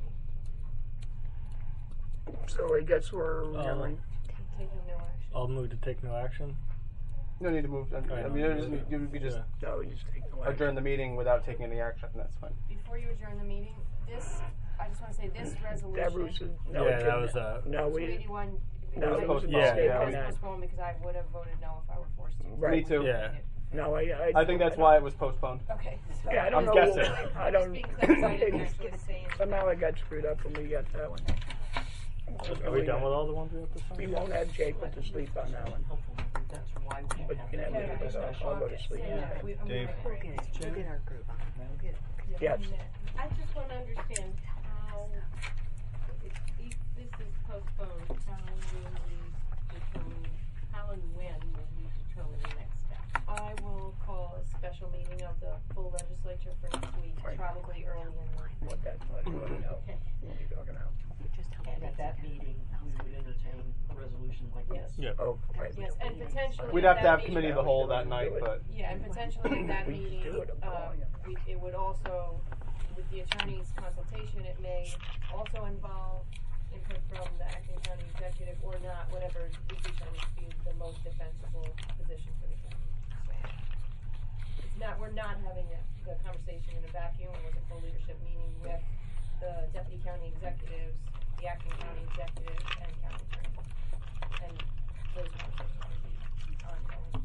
Speaker 2: So I guess we're
Speaker 3: Uh,
Speaker 2: going.
Speaker 4: Taking no action.
Speaker 3: I'll move to take no action.
Speaker 1: no need to move. I, I mean, it just, you, we just
Speaker 3: Yeah.
Speaker 2: No, we just take no action.
Speaker 1: adjourn the meeting without taking any action. That's fine.
Speaker 4: Before you adjourn the meeting, this, I just wanna say this resolution.
Speaker 2: That was no.
Speaker 3: Yeah,
Speaker 2: it
Speaker 3: that
Speaker 2: didn't.
Speaker 3: was, uh,
Speaker 2: no. We
Speaker 4: two eighty-one.
Speaker 2: No,
Speaker 1: it was
Speaker 2: a
Speaker 1: postponed.
Speaker 2: mistake
Speaker 1: Yeah,
Speaker 2: on
Speaker 1: we-
Speaker 2: that.
Speaker 4: Postponed because I would have voted no if I were forced to.
Speaker 2: Right.
Speaker 1: Me too.
Speaker 3: Yeah.
Speaker 2: No, I. I,
Speaker 1: I think that's why it was postponed.
Speaker 4: Okay. So
Speaker 2: Yeah, I don't
Speaker 1: I'm
Speaker 2: know.
Speaker 1: guessing.
Speaker 2: I don't.
Speaker 4: Speak because I didn't actually say it.
Speaker 2: Somehow I got screwed up when we got that one.
Speaker 3: Are we done with all the ones we have to sign?
Speaker 2: We won't have Jake put to sleep on that one.
Speaker 6: That's why we
Speaker 2: But you can have
Speaker 6: have
Speaker 2: me. I'll, I'll go to sleep.
Speaker 6: Yeah, we- I'm
Speaker 7: Dave.
Speaker 6: gonna-
Speaker 9: We'll get it. We'll get our groove on. We'll get it.
Speaker 2: Yes.
Speaker 13: I just want to understand how, if, if this is postponed, how will we determine, how and when will we determine the next step?
Speaker 4: I will call a special meeting of the full legislature for next week,
Speaker 2: Right.
Speaker 4: probably early in the.
Speaker 2: What that, what you want to know.
Speaker 13: Okay.
Speaker 2: What are you talking about?
Speaker 9: Just tell me
Speaker 6: And at that meeting, we would entertain a resolution like this.
Speaker 3: Yeah.
Speaker 2: Oh, right.
Speaker 4: Yes, and potentially.
Speaker 1: We'd
Speaker 4: at
Speaker 1: have to
Speaker 4: that
Speaker 1: have
Speaker 4: meeting-
Speaker 1: committee of the whole that night, but
Speaker 4: Yeah, and potentially at that
Speaker 2: We can
Speaker 4: meeting,
Speaker 2: do it, I'm
Speaker 4: uh,
Speaker 2: calling it.
Speaker 4: we, it would also, with the attorney's consultation, it may also involve input from the acting county executive or not, whatever we determine to be the most defensible position for the county. So it's not, we're not having a, the conversation in a vacuum. It was a full leadership meeting with the deputy county executives, the acting county executive, and county attorney. And those conversations will be ongoing.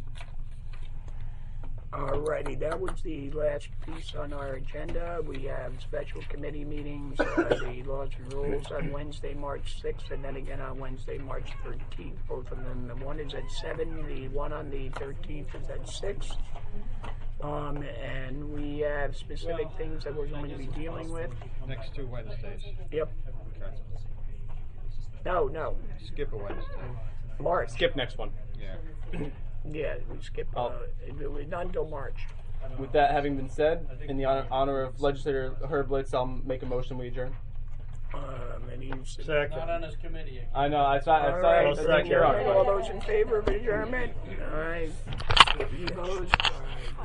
Speaker 2: Alrighty, that was the last piece on our agenda. We have special committee meetings, uh, the laws and rules on Wednesday, March sixth, and then again on Wednesday, March thirteenth. Both of them, the one is at seven, the one on the thirteenth is at six. Um, and we have specific things that we're going to be dealing with.
Speaker 7: Next two Wednesdays.
Speaker 2: Yep.
Speaker 7: Okay.
Speaker 2: No, no,
Speaker 7: Skip a Wednesday.
Speaker 2: March.
Speaker 1: skip next one.
Speaker 7: Yeah.
Speaker 2: Yeah, we skip, uh, it was not until March.
Speaker 1: With that having been said, in the honor, honor of Legislator Herb Litz, I'll make a motion we adjourn.
Speaker 2: Um, and he's.
Speaker 3: Second.
Speaker 6: Not on his committee again.
Speaker 1: I know. I thought. I
Speaker 2: All
Speaker 1: thought.
Speaker 2: right,
Speaker 1: I
Speaker 3: so
Speaker 1: think you're on.
Speaker 2: all those in favor of adjournment? All right. He goes.